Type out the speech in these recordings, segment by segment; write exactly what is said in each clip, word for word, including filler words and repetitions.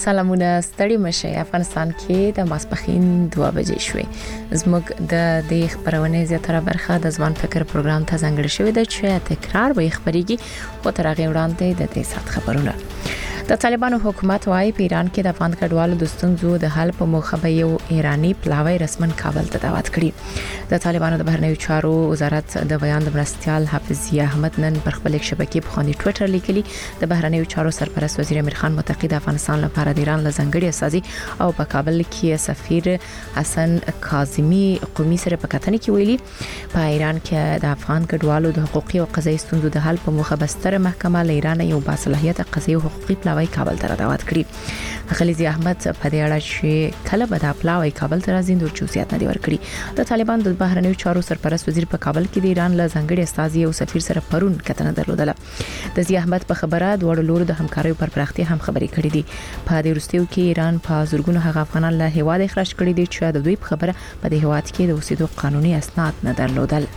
سلامونه ستړي مشه. افغانستان کې د ماسپخین دوه بجې شوې. زموږ د دې خبرونه زیاتره برخه د ځوان فکر پروګرام ته ځانګړې شوې ده چې تکرار به خبريږي او تر هغه وړاندې د دې سات خبرونه. د طالبانو حکومت وايي په ایران کې د افغان کډوالو د ستونزو د حل په موخه به یو ایرانی پلاوی رسمن کابل ته دعوت کړي. د طالبانو د بهرنیو چارو وزارت د بیان د مرستيال حافظ احمد نن پر خپل شبکې په خوندي ټوئیټر لیکلي د بهرنیو چارو سرپرست وزیر امیر خان متقی د افغانستان لپاره د ایران لزنګړي اساسي او په کابل کې سفیر حسن کاظمی قومي سره په کتنې کې ویلي په ایران کې د افغان کډوالو د حقوقي او قضایي ستونزو د حل په موخه بستر محکمه ل ایران یو باصلاحیت قضایي او حقوقي پلاوی کابل ته دعوت کړی. خلیزي احمد په دې اړه چې کله به د پلاوی کابل ته راځي د چوسیات نه دی ورکړي. د طالبان د بهرنیو چارو سرپرست وزیر په کابل کې د ایران لزنګړي اساسي او سفیر سره پرون کتنه درلودله. د زی احمد په خبره د وړ لور د همکارۍ پر پراختیا هم خبرې کړې دي. په دې وروستیو کې ایران په زورګونو هغه افغانان له هیواد اخراج کړي دي چې د دوی په خبره په دې هیواد کې د اوسېدو قانوني اسناد نه درلودل.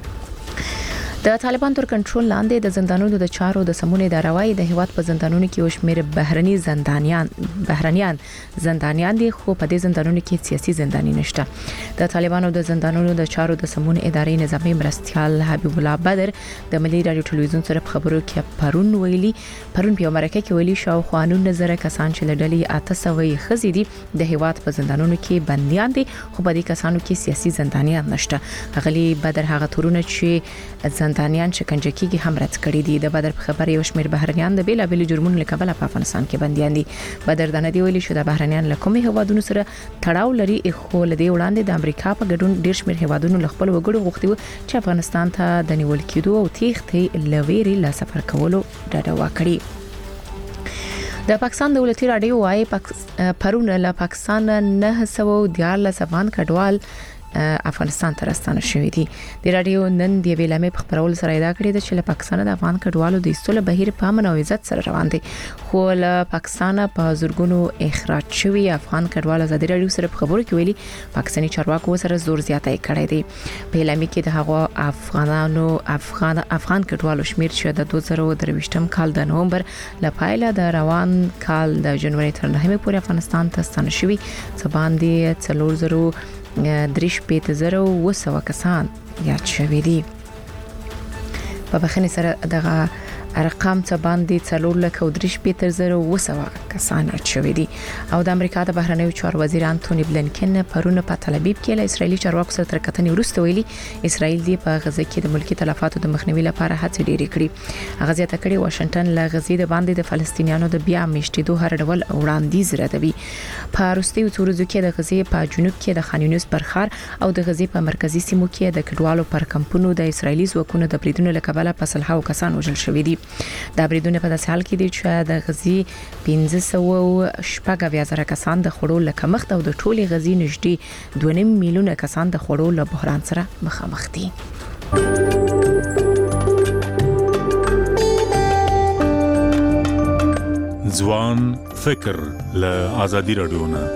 د طالبان تر کنټرول لاندې د زندانونو د چارو د سمونې د راوي د هیواد په زندانونو کې وشمیر بهرني زندانیان بهرنیان زندانیان دي خو په دې زندانونو کې سیاسي زنداني نشته. د طالبانو د زندانونو د چارو د سمونې ادارې نظامی مرستيال حبیب الله بدر د ملي رادیو ټلویزیون سره په خبرو کې پرون ویلي پرون په مرکه کې ویلي شاو قانون نظر کسان چې لړلې اته سوې خزي دي د هیواد په زندانونو کې بنديان دي خو په دې کسانو کې سیاسي زندانیان نشته. غلي بدر هغه تورونه چې زندانیان شکنجه کیږي هم رد کړی دي. د بدر په خبر یو شمیر بهرنیان د بیلا بیل جرمونو لکبل په افغانستان کې بنديان دي. بدر دنه دی ویلي شو د بهرنیان له کومې هوادونو سره تړاو لري خو لدی وړاندې د امریکا په ګډون ډیر شمیر هوادونو له خپل وګړو غوښتي و چې افغانستان ته د نیول کېدو او تېښتې لويري لا سفر کولو ډډه وکړي. د پاکستان دولتي رادیو وايي پرون له پاکستان نه سوه دیارلس افغان کډوال افغانستان ته راستانه شوې دي. د رادیو نن د ویلامې په خبرول سره ادا کړی چې له پاکستان د افغان کډوالو د ایستلو بهیر په امن او عزت سره روان دي خو له پاکستان په زورګونو اخراج شوی افغان کډوال ازادي رادیو سره په خبرو کې ویلي پاکستاني چارواکو سره زور زیاتای کړی دی. په ویلامې کې د هغو افغانانو افغان افغان کډوالو شمیر چې د دوه زره درویشتم کال د نومبر ل پایله د روان کال د جنوري تر نهمه پورې افغانستان ته ستانه شوی څه باندې څلور زره دریش پېته زره وسوه کسان یاد شوي دي. په بخښنې سره دغه ارقام څه باندې څلور لک او دریش پېته زره وسوه کسان یاد شوي دي. او د امریکا د بهرنیو چارو وزیر انټونی بلنکن پرونه په تل ابیب کې له اسرایلی چارواکو سره تر کتنې وروسته ویلي اسرایل دی په غزه کې د ملکی تلفاتو د مخنیوي لپاره هڅې ډېرې کړې. هغه زیاته کړې واشنگټن له غزې د باندې د فلسطینیانو د بیا میشتېدو هر ډول وړاندیز ردوي. په روسي ورځو کې د غزې په جنوب کې د خان یونس برخار او د غزې په مرکزی سیمو کې د کډوالو پر کمپونو د اسرایلی ځواکونو د بریدونو لکبله په سلهاو کسان وژل شوي دي. دا بریدونه په داسې حال کې دي چې د غزې پنځه سوه شپږ اویا زره کسان د خړو لکه مخت او د ټولي غزې نږدې دوه نیم میلیونه کسان د خړو له بحران سره مخامخ دي. ځوان فکر له آزادي رادیو نه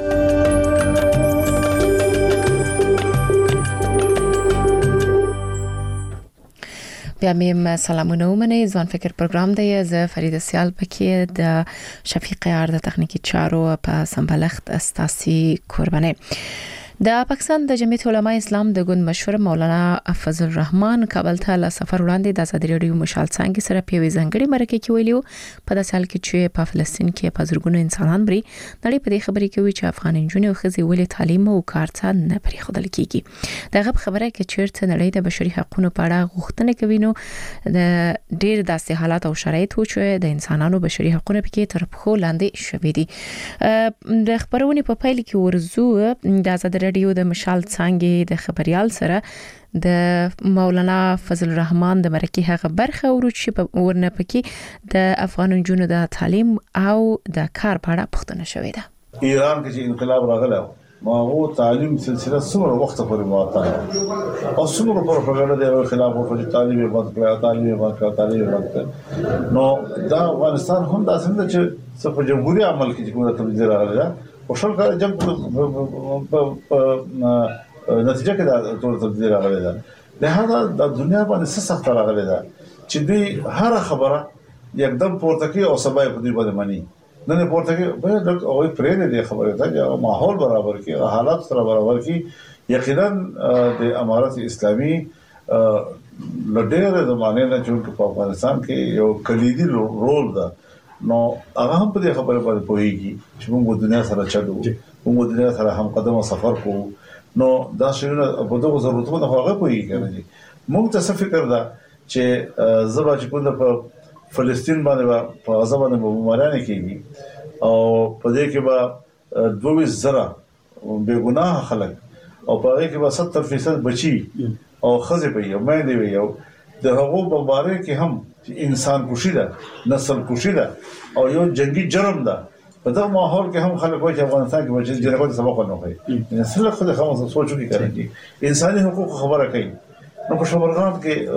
بیا مې سلامونه ومنئ. ځوان فکر پروګرام دی. زه فریده سیال پکې د شفیق یار د تخنیکی چارو په سمبلخت استاسي قربانه. د پاکستان د جمعیت علماء اسلام د ګوند مشور مولانا فضل الرحمن کابل ته له سفر وړاندې د آزادي رادیو مشال څنګه سره په وی ځنګړي مرکه کې ویلو په داسې حال کې چې په فلسطین کې په زرګونو انسانان بري نړۍ په دې خبرې کې وی چې افغان انجونې او ښځې ولې تعلیم او کار ته نه پرې خدل کیږي. دغه خبره کې چیرته نړۍ د بشري حقوقو په اړه غوښتنه کوي نو د ډېر داسې حالات او شرایط و چې د انسانانو بشري حقوقو په تر پخو لاندې شوي دي. د خبرونه په پایله کې ورزو د آزادي رادیو د مشال څنګه د خبريال سره د مولانا فضل الرحمن د مرکه هغه برخه ورچ په ورنه پکې د افغان جنونو د تعلیم او د کار په اړه پوښتنه شوې ده. ایران کې چې انقلاب راغلی ما هو تعلیم سلسله څومره وخت پورې معطله او څومره پروپاګاندا د خلاف ورته تعلیم بند کړه تعلیم بند کړه تعلیم بند کړه نو دا افغانستان هم دا څنګه چې څه په جمهوریت عمل کې کومه تبدیلی راغله او شل کال جنگ په نتیجه کې دا ټول تبدیلی راغله ده. لهدا د دنیا باندې څه سخت راغله ده چې دوی هر خبره یکدم پورته کوي او سبا په دوی باندې مانی نه نه پورته کې به د او پرې دې خبره ده چې ماحول برابر کې حالات سره برابر کې یقینا د امارت اسلامي لډېر زمانه نه چې په افغانستان کې یو کلیدي رول ده نو هغه هم په دې خبره باندې پوهیږي چې موږ دنیا سره چلو موږ دنیا سره هم قدمه سفر کوو نو دا شنو په دغه ضرورتونو هغه پوهیږي موږ ته څه فکر ده چې زبا چې کوم په فلسطین باندې په غزا باندې بمباران کیږي او په دې کې به دوه زره بے ګناه خلک او په هغه کې به ستر فیصد بچي او خزه په یو مې دی یو د هغو بمبارې کې هم انسان کوشي ده نسل کوشي ده او یو جنگي جرم ده په دغه ماحول کې هم خلک وایي چې افغانستان کې به جنګ سبق نه کوي نسل خو د خمسه سوچو کې کوي انساني حقوق خبره کوي نو په شوبرغام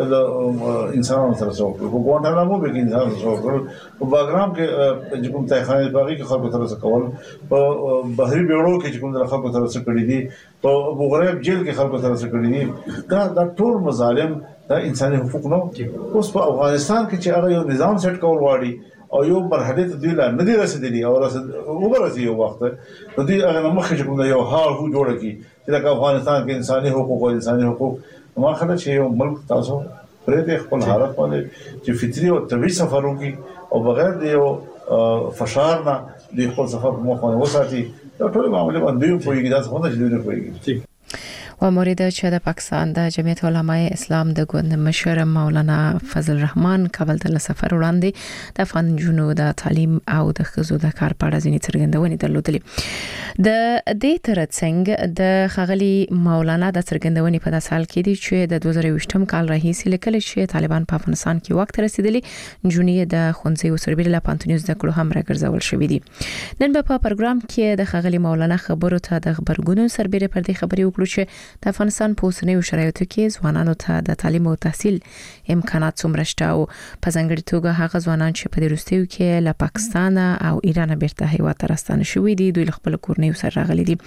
کې انسانانو سره څوک په ګوانټانامو کې انسانانو سره څوک په باګرام کې چې کوم تایخانه باغی کې خلکو سره کول په بحري بیړو کې چې کوم د خلکو سره کړی دي په بوغریب جیل کې خلکو سره کړی دي دا د ټول مظالم دا انساني حقوق نو اوس په افغانستان کې چې هغه یو نظام سیټ کول غواړي او یو مرحله ته دی لا نه دی رسیدلی او رسید وګورئ یو وخت نو دی هغه مخکې چې کوم یو حال هو جوړ کی چې د افغانستان کې انساني حقوق او انساني حقوق ما خلک چې یو ملک تاسو پرې د خپل حالت باندې چې فطري او طبيعي سفر وکي او بغیر د یو فشار نه د خپل سفر په مخ باندې وساتي دا ټول معاملې باندې په یوه ځای باندې جوړ کړی و مورد چې د پاکستان د جمعیت علماء اسلام د ګوند مشر مولانا فضل الرحمن کابل ته سفر وړاندې د افغان جنو د تعلیم او د خزو د کار په اړه ځینې څرګندونې درلودلې د دې ترڅنګ د خغلی مولانا د څرګندونې په داسال کې دي چې د دوه زره ویشتم کال راهیسې لیکل چې طالبان په افغانستان کې وخت رسیدلی جنونی د خونځي او سربېل لا پانتونیوز د کړو هم راګرځول شوې دي نن په پروګرام کې د خغلی مولانا خبرو ته د خبرګونو سربېره پر دې خبرې وکړو چې د افغانستان په اوسنیو شرایطو کې ځوانانو ته د تعلیم او تحصیل امکانات څومره شته او په ځانګړي توګه هغه ځوانان چې په دې وروستیو کې له پاکستان او ایران بیرته هیواد ته راستانه شوي دي دوی خپل کورنۍ سره راغلي دي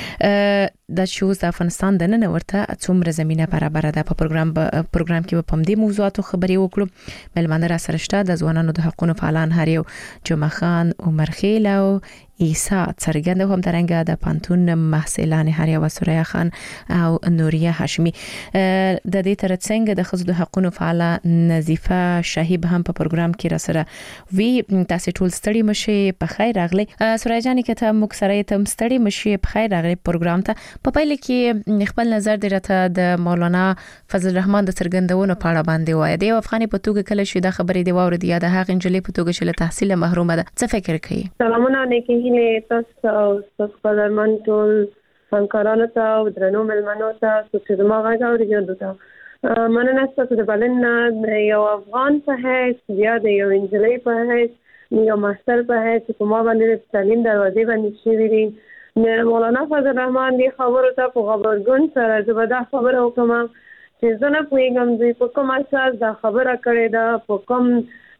د شوز د افغانستان د نن ورته څومره زمينه برابر ده په پروګرام پروګرام کې په دې موضوعاتو خبرې وکړو ملمنه را سره شته د ځوانانو د حقوقو فعالان هریو جمعه خان عمر خیل او عیسی څرګند هم ترنګ د پانتون محصلان هریو سوریا خان او نوریه هاشمی د دې ترڅنګ د خزو د حقوقو فعاله نظیفه شهیب هم په پروګرام کې را سره وی تاسو ټول ستړي مشي په خیر راغلی سوریا جان کې ته مکسره تم ستړي مشي په خیر راغلی پروګرام ته په پایله کې خپل نظر درته د مولانا فضل الرحمن د څرګندونو په اړه باندې وایي د افغاني په توګه کله شي د خبرې دی ووري یا د هغه انجلې په توګه چې له تحصیل محرومه ده څه فکر کوي سلامونه نیکی هیله تاسو او تاسو قدرمن ټول همکارانو ته او درنو ملمنو ته چې زما غږ اورېدو ته مننه تاسو د بلنه یو افغان په هیڅ یا د یو انجلۍ په هیڅ یو ماستر په هیڅ چې ما باندې تعلیم دروازې باندې شوې دي مولانا فضل الرحمن دی خبرو ته په خبرګون سره زبده خبره وکم چې زه نه پوهیږم دوی په کوم اساس دا خبره کړې ده په کوم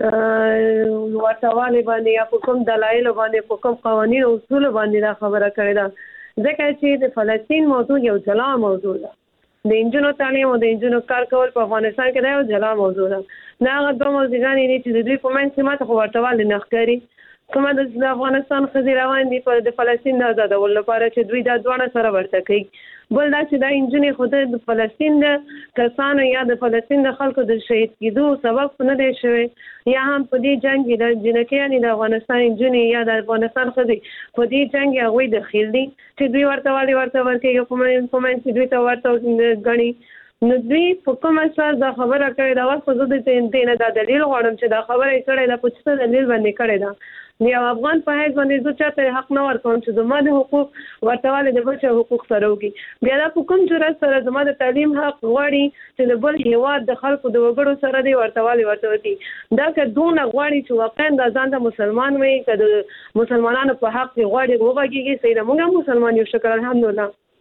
ورتواله باندې یا په کوم دلایل باندې په کوم قوانین او اصول باندې دا خبره کړې ده ځکه چې د فلسطین موضوع یو جلا موضوع ده د انجونو تعلیم او د انجونو کار کول په افغانستان کې دا یو جلا موضوع ده نه هغه دوه موضوعګانې دي چې د دوی په منځ کې ماته خو ورتواله نه ښکاري کومه د افغانستان خزي روان دي په د فلسطین د آزادولو لپاره چې دوی دا دوه سره ورته کوي بل دا چې دا انجونې خود د فلسطین د کسانو یا د فلسطین د خلکو د شهید کېدو سبب نه دی شوی یا هم په دې جنگ کې د جنکیانې د افغانستان انجونې یا د افغانستان خزي په دې جنگ هغه د خېل دي چې دوی ورته والی ورته ورته یو کومه کومه دوی ته ورته غني نو دوی په کوم اساس دا خبره کړې دا وخت زه د تینه دا دلیل غواړم چې دا خبره کړې دا په څه دلیل باندې کړې ده نو افغان په هیڅ باندې زه چاته حق نه ورکوم چې زما د حقوق ورتواله د بچو حقوق سره وږي بیا دا په کوم جرأت سره زما د تعلیم حق غواړي چې د بل هیواد د خلکو د وګړو سره دی ورتواله ورته وتی دا که دونه غواړي چې واقعا د ځان د مسلمان وي که د مسلمانانو په حق غواړي وګړي سي د موږ مسلمان یو شکر الحمدلله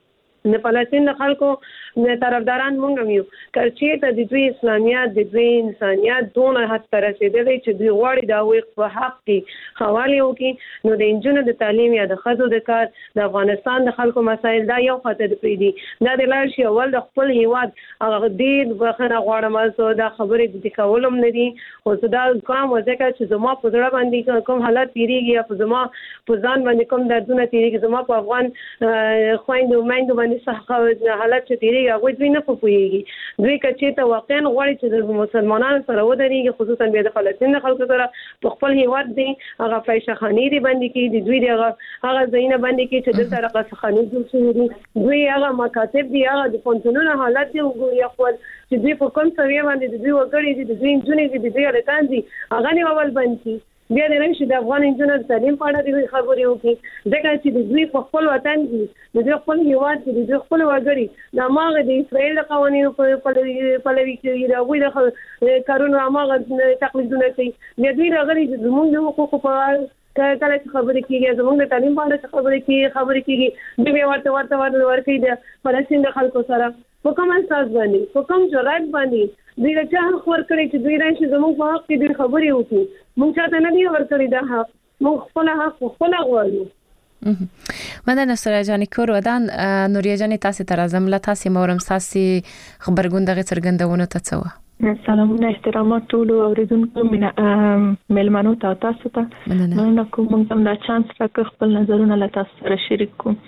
د فلسطین د خلکو طرفداران مونږ یو چې ته د دوی اسلامیت د دوی انسانیت دونه حد ته رسیدلی چې دوی غواړي د هغوی په حق کې خواله وکړي نو د نجونو د تعلیم یا د ښځو د کار د افغانستان د خلکو مسایل دا یو خاطر پرېږدي دا د لاړ شي اول د خپل هیواد هغه ډېر بخښنه غواړم زه دا خبرې د کولم نه دي خو زه دا کوم ځکه چې زما په زړه باندې کوم حالت تېرېږي یا په زما په ځان باندې کوم دردونه تېرېږي زما په افغان خویندو میندو باندې څه حالت چې تېرېږي هغوی دوی نه پوهېږي دوی که چېرته واقعا غواړي چې د مسلمانانو سره ودرېږي خصوصا بیا د فلسطین د خلکو سره په خپل هیواد دی هغه فاحشهخانې دي بندې کړي د دوی د هغه هغه ځایونه بندې کړي چې دلته رقصخانې جوړ شوي دي دوی هغه مکاتب دي هغه د پوهنتونونو حالت دی وګوري خپل چې دوی په کوم سویه باندې د دوی وګړي دي د دوی نجونې دي د دوی هلکان دي هغه نه اول بند کړي بیا د راشي د افغان نجونو د تعلیم په اړه د خبرې وکړي ځکه چې د دوی په خپل وطن کې د دوی خپل هیواد کې د دوی خپل وګړي د هغه د اسرائیل د قوانینو په پلوي کوي د هغوی د کارونو هغه تقلیدونه کوي بیا دوی راغلي چې زموږ د حقوقو په اړه کله چې خبرې کېږي زموږ د تعلیم په اړه خبرې کېږي خبرې کېږي دوی ورته ورته ورته ورکوي د فلسطین د خلکو سره په کوم اساس باندې په کوم جرأت باندې دوی د چا حق ورکړي چې دوی راشي زموږ په حق کې دوی خبرې وکړي موږ چاته نه دی ورکړي دا حق موږ خپل حق خپل غواړو مننه سره جانې کور ودان نوریا جانې تاسو ته راځم له تاسو مورم تاسو خبرګون دغه څرګندونه ته څه سلامونه احترامات ټول اوریدونکو مېلمنو ته تاسو ته مننه کوم موږ هم دا چانس راکړ خپل نظرونه له تاسو سره شریک کوم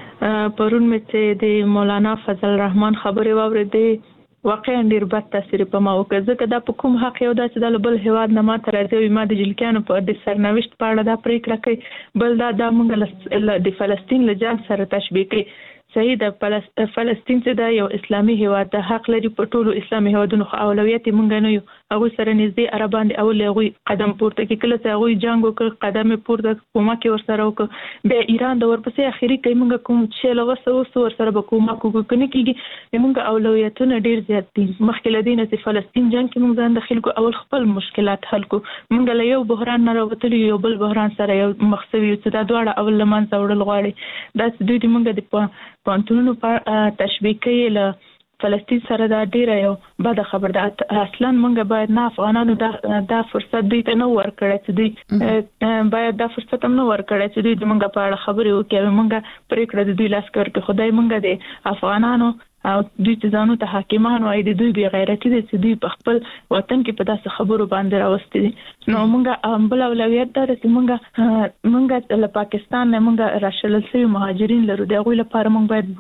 پرون مې چې د مولانا فضل الرحمن خبرې واورېدې واقعا ډیر بد تاثیر په ما وکړ ځکه دا په کوم حق یو داسې د بل هیواد نه ماته راځي ما د جلکانو په د سرنوشت په اړه دا پریکړه کوي بل دا د موږ د فلسطین له جنگ سره تشبیه کوي صحیح د فلسطین چې دا یو اسلامي هیواد د حق لري په ټولو اسلامي هیوادونو خو اولویت مونږ نه یو هغه سره نږدې عربان دي اول هغه قدم پورته کې کله چې هغه جنگ وکړ قدم پورته کومک ورسره وکړ د ایران د ورپسې اخیری کې مونږ کوم چې لغه سو ورسره به کومک وکړو کېږي مونږ اولویتونه ډیر زیات دي مخکې لدینه چې فلسطین جنگ کې مونږ ځان داخل کو اول خپل مشکلات حل کو مونږ له یو بحران نه راوتلی یو بل بحران سره یو مخسوي چې دا دواړه اول لمن څوړل غواړي دا دوی د مونږ د پانتونو په تشبیه کوي له فلسطین سره دا ډیره یو بد خبر ده اصلا مونږ باید نه افغانانو دا دا فرصت دوی ته نه ورکړی چې دوی باید دا فرصت هم نه ورکړی چې دوی د مونږ په اړه خبرې وکړي مونږ پریکړه د دوی لاس ورکړي خدای مونږ د افغانانو او دوی چې ځانو ته حاکمان وایي د دوی بې غیرتي دي چې دوی په خپل وطن کې په داسې خبرو باندې راوستي دي نو مونږ بل اولویت دا چې مونږ مونږ له پاکستان نه مونږ راشلل شوي مهاجرین لرو د هغوی لپاره مونږ باید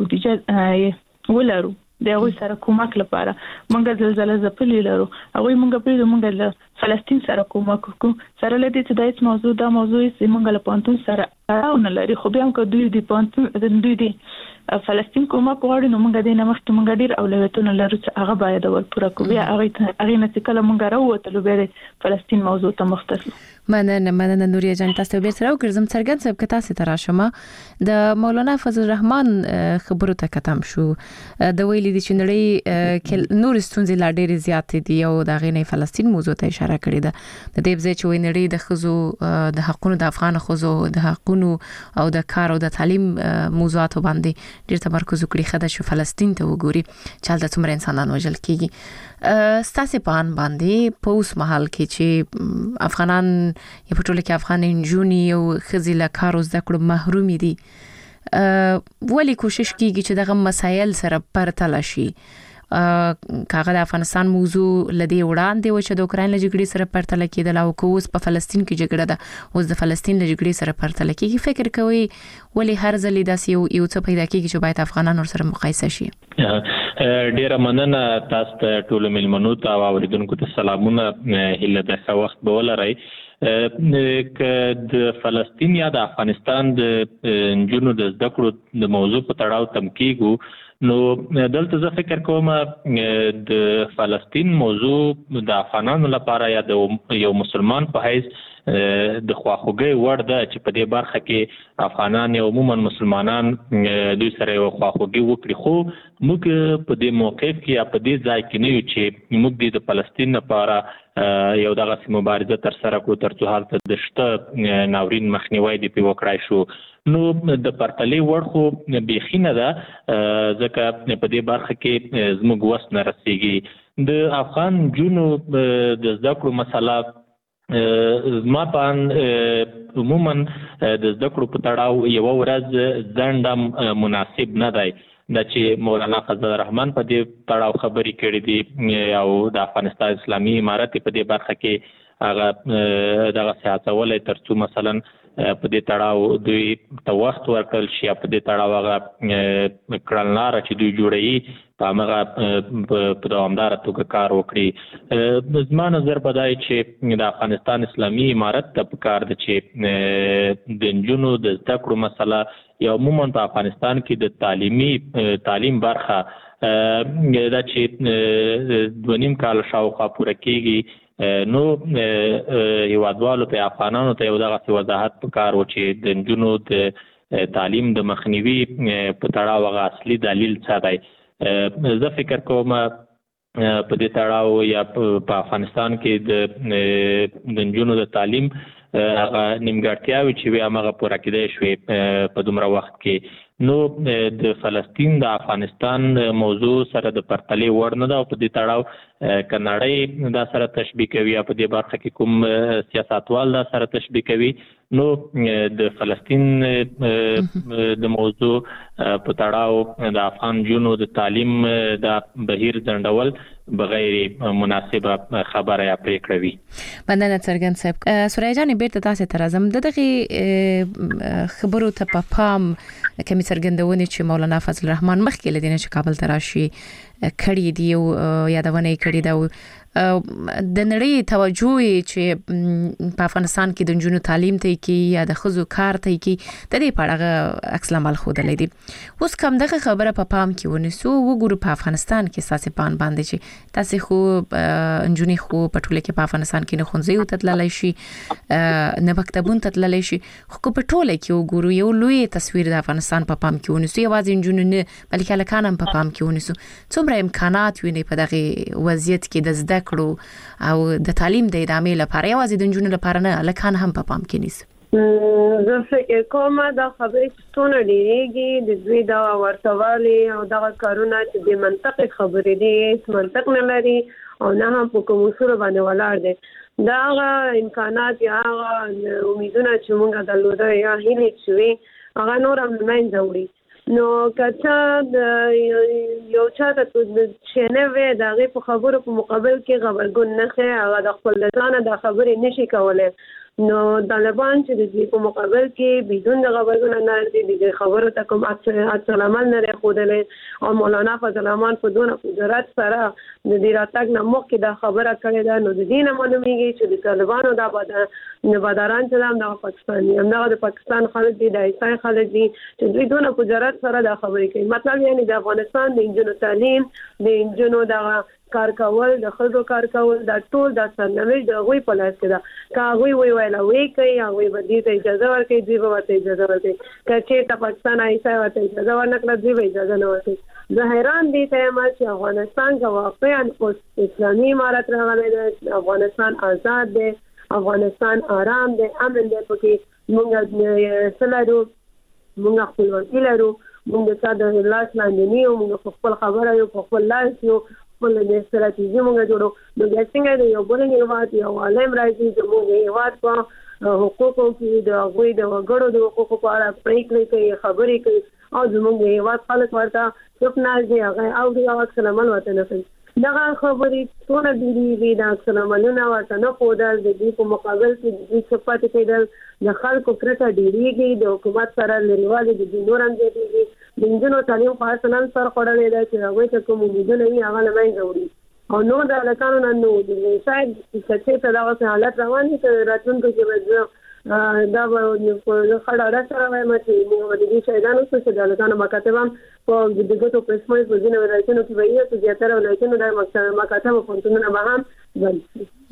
بودیجه ولرو د هغوی سره کومک لپاره مونږ زلزله ځپلې لرو هغوی مونږ پرېږدو مونږ له فلسطین سره کومک وکړو سره له دې چې دا هېڅ موضوع دا موضوع چې مونږ له پوهنتون سره تړاو نه لري خو بیا هم که دوی د پوهنتون دوی د فلسطین کومک غواړي نو مونږ دې نه مخکې مونږ ډېر اولویتونه لرو چې هغه باید ول پوره کړو بیا هغې نه چې کله مونږ راووتلو بیا د فلسطین موضوع ته مخته شو مننه مننه نوریا جان تاسو بیرته راوګرځم څرګند صاحب که تاسو ته راشم د مولانا فضل الرحمن خبرو ته کتم شو د ویلي دي چې نړۍ نور ستونزې لا ډېرې زیاتې دي او د هغې نه فلسطین موضوع ته اشاره کړې ده د دې ځای چې وایي نړۍ د ښځو د حقونو د افغان ښځو د حقونو او د کار او د تعلیم موضوعاتو باندې ډېر تمرکز وکړي ښه ده چې فلسطین ته وګوري چې هلته څومره انسانان وژل کېږي ستاسې په ان باندې په اوس مهال کې چې افغانان یا په ټوله کې افغان نجونې او ښځې له کار او زده کړو محرومې دي ولې کوشش کېږي چې دغه مسایل سره پرتله شي کاغه د افغانستان موضوع لدی وړاندې و چې د اوکراین له جګړې سره پرتله کېدل او که اوس په فلسطین کې جګړه ده اوس د فلسطین له جګړې سره پرتله کېږي فکر کوي ولې هر ځل داسې یو یو څه پیدا کېږي چې باید افغانان ورسره مقایسه شي ډیره مننه تاسو ته ټول مېلمنو ته او اوریدونکو ته سلامونه هیله ده ښه وخت به ولرئ که د فلسطین یا د افغانستان د نجونو د زده کړو د موضوع په تړاو تم کېږو نو دلته زه فکر کوم د فلسطین موضوع د افغانانو لپاره یا د یو مسلمان په حیث د خواخوږي وړ ده چې په دې برخه کې افغانان او عموما مسلمانان دوی سره یو خواخوږي وکړي. خو موږ په دې موقف کې یا په دې ځای کې نه یو چې موږ د فلسطین لپاره یو دغه مبارزه تر سره کو ترڅو هلته د شته ناورین مخنیوي دی په وکړای شو. نو د پرتلې وړ خو بیخي نه ده ځکه په دې برخه کې زموږ وس نه رسیږي. د افغان جنو د زده کړو مسله زما په عموما د زده کړو په تړاو یو ورځ ځنډم مناسب نه دی. دا چې مولانا فضل الرحمن په دې تړاو خبرې کړې دي او د افغانستان اسلامي امارت په دې برخه کې هغه دغه سیاستولې ترڅو مثلا په دې تړاو دوی ته وخت ورکړل شي په دې تړاو هغه کړنلاره چې دوی جوړوي په هغه په دوامداره توګه کار وکړي. زما نظر په دا چې د افغانستان اسلامي امارت ته پکار ده چې د نجونو د زده کړو مسله یا عموما په افغانستان کې د تعلیمي تعلیم برخه دا چې دوه نیم کال شاوخوا پوره کېږي نو هیوادوالو ته افغانانو ته یو دغه وضاحت پکار و چې د نجونو د تعلیم د مخنیوي په تړاو هغه اصلي دلیل څه دی. زه فکر کوم په دې تړاو یا په افغانستان کې د نجونو د تعلیم هغه نیمګړتیاوې چې وي هماغه پوره کېدای شوې په دومره وخت کې. نو د فلسطین د افغانستان موضوع سره د پرتلې وړ نه ده او په دې تړاو که نړۍ دا سره تشبیه کوي یا په دې برخه کې کوم سیاستوال دا سره تشبیه کوي نو د فلسطین د موضوع په تړاو د افغان جنو د تعلیم د بهیر ځنډول بغیر مناسبه خبره یا پریکړه وي. مننه څرګند صاحب. سوریا جان بیرته تاسو ته راځم. دغه خبرو ته په پام کمی څرګندونه چې مولانا فضل الرحمن مخکې لدینه چې کابل ته راشي کړي دی او یادونه کړي دا د نړۍ توجه چې په افغانستان کې د نجونو تعلیم ته کې یا د خزو کار ته کې د دې پړغه عکس العمل خودلې دي. اوس کوم دغه خبره په پام کې ونیسو وګورو په افغانستان کې ساسي پان باندې چې تاسو خو نجونې خو په ټوله کې په افغانستان کې نه خونځي او تدللای شي نه مکتبون تدللای شي خو په ټوله کې وګورو یو لوی تصویر د افغانستان په پام کې ونیسو یوازې نجونې نه بلکې هلکان هم په پام کې ونیسو. څومره امکانات ویني په دغه وضعیت کې د زده کړو او د تعلیم د ادامې لپاره یوازې د نجونو لپاره نه هلکان هم په پام کې نیسي؟ زه فکر کوم دا خبرې چې څونه ډېرېږي د دوی دا ورتوالي او دغه کارونه چې د منطقي خبرې دي هیڅ منطق نه لري او نه هم په کوم اصولو باندې ولاړ دي. دا هغه امکانات یا هغه امیدونه چې موږ درلوده یا هیلې چې وي هغه نور هم له منځه وړي. نو کچا یو چا ته چې نه وي د هغې په خبرو په مقابل کې غبرګون نه ښیي هغه د خپل ځانه دا خبرې نشي کولی. نو طالبان چې د دې په مقابل کې بدون د غبرګون نه دي د خبرو ته کوم عکس العمل نه ښودلی او مولانا فضل الرحمن په دونه قدرت سره د دې راتګ نه مخکې دا خبره کړې ده. نو د دې نه معلومیږي چې د طالبانو دا باداران چې هم دغه پاکستاني همدغه د پاکستان خلک دي د عیسائی خلک دي چې دوی دونه قدرت سره دا خبرې کوي. مطلب یعنی د افغانستان د نجونو تعلیم د نجونو دغه کار کول د خلکو کار کول دا ټول د سرنوشت د هغوی په لاس کې ده. که هغوی وی ویله وی کوي هغوی به دې ته اجازه ورکوي دوی به ورته اجازه ورکوي. که چېرته پاکستان عیسائی ورته اجازه ورنه کړه دوی به اجازه نه ورکوي. زه حیران دې ته یم چې افغانستان که واقعا اوس اسلامي امارت راغلی دی افغانستان آزاد دی افغانستان آرام دی امن دی پکې موږ څه لرو موږ خپلواکي لرو موږ د چا د لاس لاندې نه یو موږ په خپل خبره یو په خپل لاس یو خپل د ستراتیژي موږ جوړو. نو بیا څنګه د یو بل هېواد یو عالم راځي زموږ هېواد په حقوقو کې د هغوی د وګړو د حقوقو په اړه پرېکړې کوي خبرې کوي او زموږ د هېواد خلک ورته چوپ ناست دي هغه اوري او عکس العمل ورته نه کوي. دغه خبرې څونه ډېرېږي د عکس العملونه ورته نه ښودل د دوی په مقابل کې د دوی څخه پاتې کېدل د خلکو کرکه ډېرېږي د حکومت سره لرېوالی د دوی نور هم زیاتېږي. د نجونو تعلیم خو اصلا سر خوړلی دی چې هغوی ته کوم امیدونه وي هغه له منځه وړي او نور د هلکانو نه نه وړي. شاید که چېرته دغسې حالت روان وي که راتلونکو کې به زه دا به ښه ډاډه سره وایم چې موږ به د دې شهیدان اوسو چې د هلکانو مکاتب هم په د ګوتو په اسمایل په ځینو ولایتونو کې به یې په زیاتره ولایتونو د مکاتب او پوهنتونونه به هم بند شي.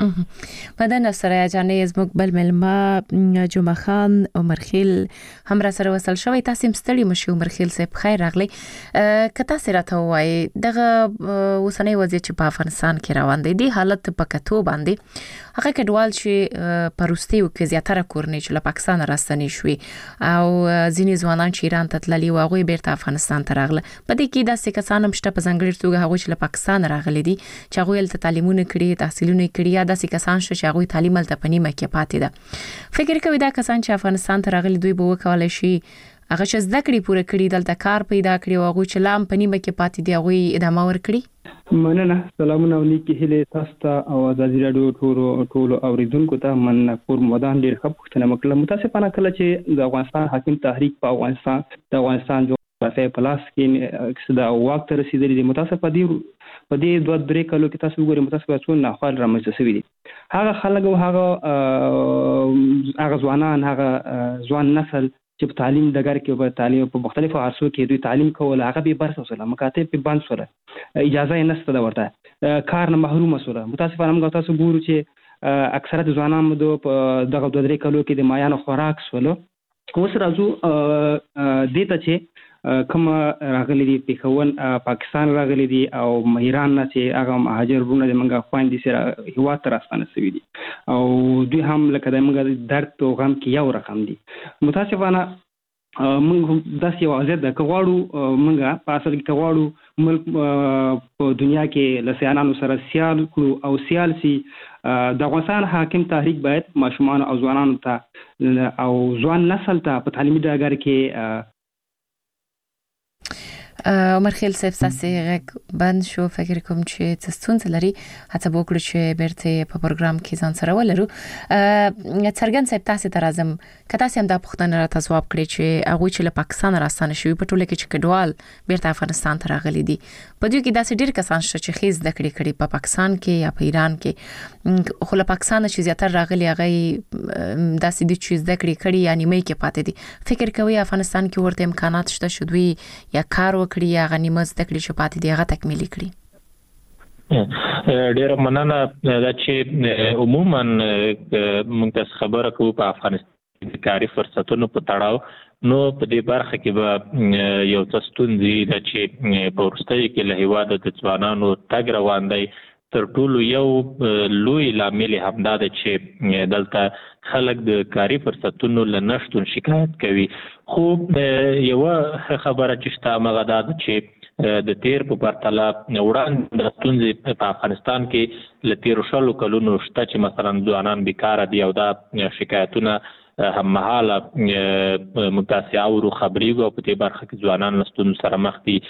مدن سره جانې زموږ بل ملما جمعه خان عمرخیل هم را سره وصل شوی. تاسو مستړي مشو عمرخیل صاحب خیر راغلی. کته سره ته وای دغه وسنۍ وضعیت چې په افغانستان کې روان دی د حالت په کتو باندې هغه کډوال چې پروستي او کې زیاتره کورنۍ چې له پاکستان راستنی شوي او ځینې ځوانان چې ایران ته تللي او هغه بیرته افغانستان ته راغله. په دې کې داسې کسان هم شته په ځانګړي توګه هغه چې له پاکستان راغلي دي چې هغه له تعلیمونه کړي تحصیلونه کړي یا داسې کسان چې هغه تعلیم ته پنیمه کې پاتې ده. فکر کوي دا کسان چې افغانستان ته راغلي دوی به وکولای شي هغه چې زده کړې پوره کړي دلته کار پیدا کړي او هغه چې لام پنیمه کې پاتې دي هغه ادامه ورکړي. مننه. سلامونه او نیکی هیله تاسو ته او ازادي رادیو ټولو ټولو اوریدونکو ته. من پور مدان ډیر ښه پوښتنه وکړه. متاسفانه کله چې د افغانستان حاکم تحریک په افغانستان د افغانستان جغرافیه پلاس کې د واک ته رسیدلی دي، متاسفه دي په دې دوه درې کلو کې تاسو وګورئ متاسفه څو ناخوال رامنځته شوي دي. هغه خلک او هغه هغه ځوانان هغه ځوان نسل چې په تعلیم دګر کې په تعلیم په مختلفو عرصو کې دوی تعلیم کول هغه به برخه وسله مکاتب په باندې سره اجازه یې نشته دا ورته کار نه محروم وسله. متاسفانه موږ تاسو ګورو چې اکثره ځوانان مو په دغه دوه درې کلو کې د مایانو خوراک سولو. اوس راځو دې ته چې کوم راغلي دي پیښون پاکستان راغلي دي او ایران نه چې هغه مهاجرونه د منګه خويندې سره هوا تر راستانه سوي دي او دوی هم لکه د منګه درد او غم کې یو رقم دي. متاسفانه موږ داسې یو ازاد د کواړو منګه په اصل کې کواړو ملک په دنیا کې لسیانانو سره سیال کړو او سیال سي د افغانستان حاکم تحریک باید ماشومان او ځوانانو ته او ځوان نسل ته په تعلیمي ډګر کې عمر خیل صاحب تاسو غږ بند شو. فکر کوم چې تاسو لري هڅه وکړو چې بیرته په پروګرام کې ځان سره ولرو. څرګند صاحب تاسو ته راځم کته سم د پښتنه را تاسو جواب کړی چې هغه چې له پاکستان راستانه شوی په ټوله کې چې کډوال بیرته افغانستان ته راغلي دي. په دې کې داسې ډیر کسان شته چې خیز د کړي کړي په پاکستان کې یا په ایران کې خو له پاکستان چې زیاتره راغلي هغه داسې د چیز د کړي کړي یعنی مې کې پاتې دي. فکر کوي افغانستان کې ورته امکانات شته شوي یا کار کړی یا غنیمت تکلیف شپات دی هغه تکمیل کړی. ډیر مننه دا چې عموما موږ خبره کوو په افغانستان کې کاري فرصتونو په تړاو نو په دې برخه کې به یو څه ستونزې ده چې په وروستیو کې له هېواده د ځوانانو تګ روان دی. تر ټولو یو لوی لامل همدا ده چې دلته خلک د کاري فرصتونو له نشتون شکایت کوي. خو یوه خبره چې شته هغه دا ده چې د تیر په پرتله وړاندې د ستونزې په افغانستان کې له تیرو شلو کلونو شته چې مثلا ځوانان بیکاره دي او دا شکایتونه هم مهاله متاسعه ورو خبرېږو او په دې برخه کې ځوانان له ستونزو سره مخ دي.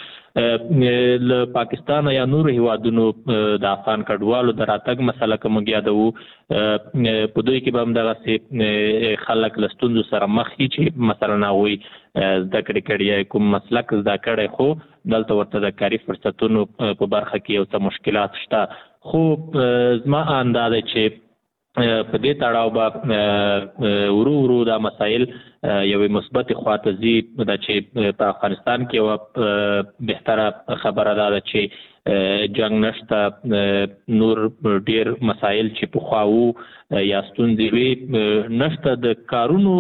له پاکستان یا نورو هیوادونو د افغان کډوالو د راتګ مسله که موږ یادوو په دوی کې به هم دغسې خلک له ستونزو سره مخ دي چې مثلا هغوی زده کړې کړي کوم مسلک زده کړی خو دلته ورته د کاري فرصتونو په برخه کې یو څه مشکلات شته. خو زما اندازه چې په دې تړاو به ورو ورو دا مسایل یوې مثبتې خواته ځي. دا چې په افغانستان کې یوه بهتره خبره دا ده چې جنګ نشته، نور ډیر مسایل چې پخوا وو یا ستونزې وي نشته. د کارونو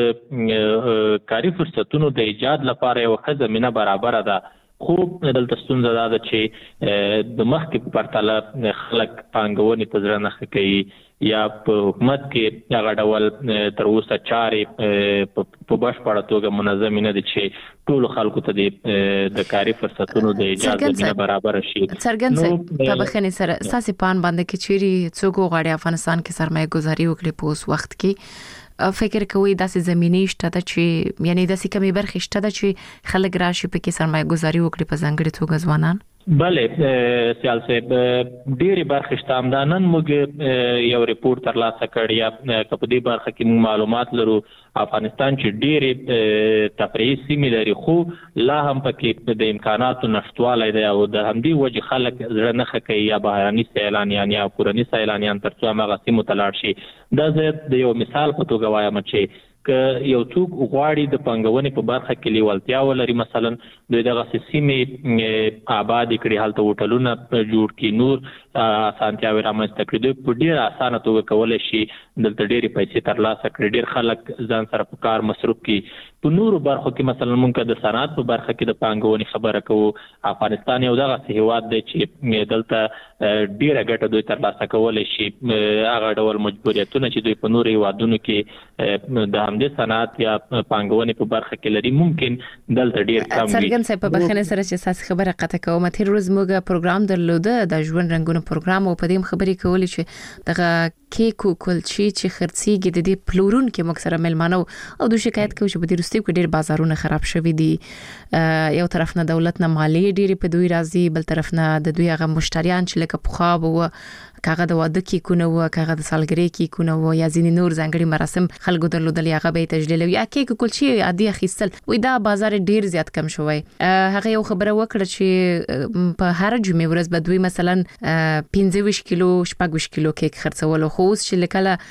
د کاري فرصتونو د ایجاد لپاره یوه ښه زمینه برابره ده. خو دلته ستونزه دا ده چې د مخکې په پرتله خلک پانګونې ته زړه نه ښه کوي یا په حکومت کې هغه ډول تر اوسه چارې په بشپړه توګه منظمې نه دي چې ټولو خلکو ته د کاري فرصتونو د ایجاد زمینه برابره شي. څرګند صاحب په بخښنې سره ستاسې په اند باندې کې چیرې څوک وغواړي افغانستان کې سرمایه ګذاري وکړي په اوس وخت کې فکر کوي داسې زمینې شته ده چې یعنی داسې کمې برخې شته ده چې خلک راشي پکې سرمایه ګذاري وکړي په ځانګړې توګه ځوانان؟ بله سیال صاحب ډېرې برخې شته. همدا نن موږ یو ریپورټ ترلاسه کړ یا که په دې برخه کې موږ معلومات لرو افغانستان چې ډېرې تفریحي سیمې لري خو لا هم پکې د امکاناتو نشتوالی دی او د همدې وجې خلک زړه نه ښه کوي یا بهراني سیلانیان یا کورني سیلانیان تر څو همغه سیمو ته لاړ شي. دا زه د یو مثال په توګه وایم چې که یو څوک غواړي د پانګونې په برخه کې لیوالتیا ولري مثلا دوی دغسې سیمې آبادې کړي، هلته هوټلونه جوړ کړي، نور اسانتیاوي رامنځته کړي. دوی په ډېر اسانه توګه کولای شي دلته ډېرې پیسې ترلاسه کړي. ډېر خلک ځان سره په کار مصروف کړي. په نورو برخو کې مثلا مونږ د صنعت په برخه کې د پانګونې خبره کوو. افغانستان یو دغه هیواد دی چې دلته ډېره ګټه دوی ترلاسه کولای شي. هغه ډول مجبوریتونه چې دوی په نورو هیوادونو کې د همدې صنعت یا پانګونې په برخه کې لري ممکن دلته ډېر کم وي. څرګند صاحب په بخښنه سره چې تاسو خبره قطع کوم، تیر ورځ موږ پروګرام درلوده د ژوند رنگونو پروګرام او په دې خبرې کولې چې دغه کیک او کلچې چې خرڅيږي د دې پلورون کې موږ سره ملمانو او د شکایت کوي چې په دې وروستي کې ډېر بازارونه خراب شوي دي. یو طرف نه دولت نه مالی ډېری په دوی راځي، بل طرف نه د دوی هغه مشتریان چې لکه پخوا وو کاغه د واده کې کو نو کاغه د سالګری کې کو نو یا ځینې نور ځانګړي مراسم خلکو درلودل هغه به تجلیل یا کیک کلچې عادي اخیستل وې دا بازار ډیر زیات کم شوی. هغه یو خبره وکړه چې په هر جمعې ورځ به دوی مثلا پنځه ویشت کیلو شپږ ویشت کیلو کیک خرڅول، خو اوس چې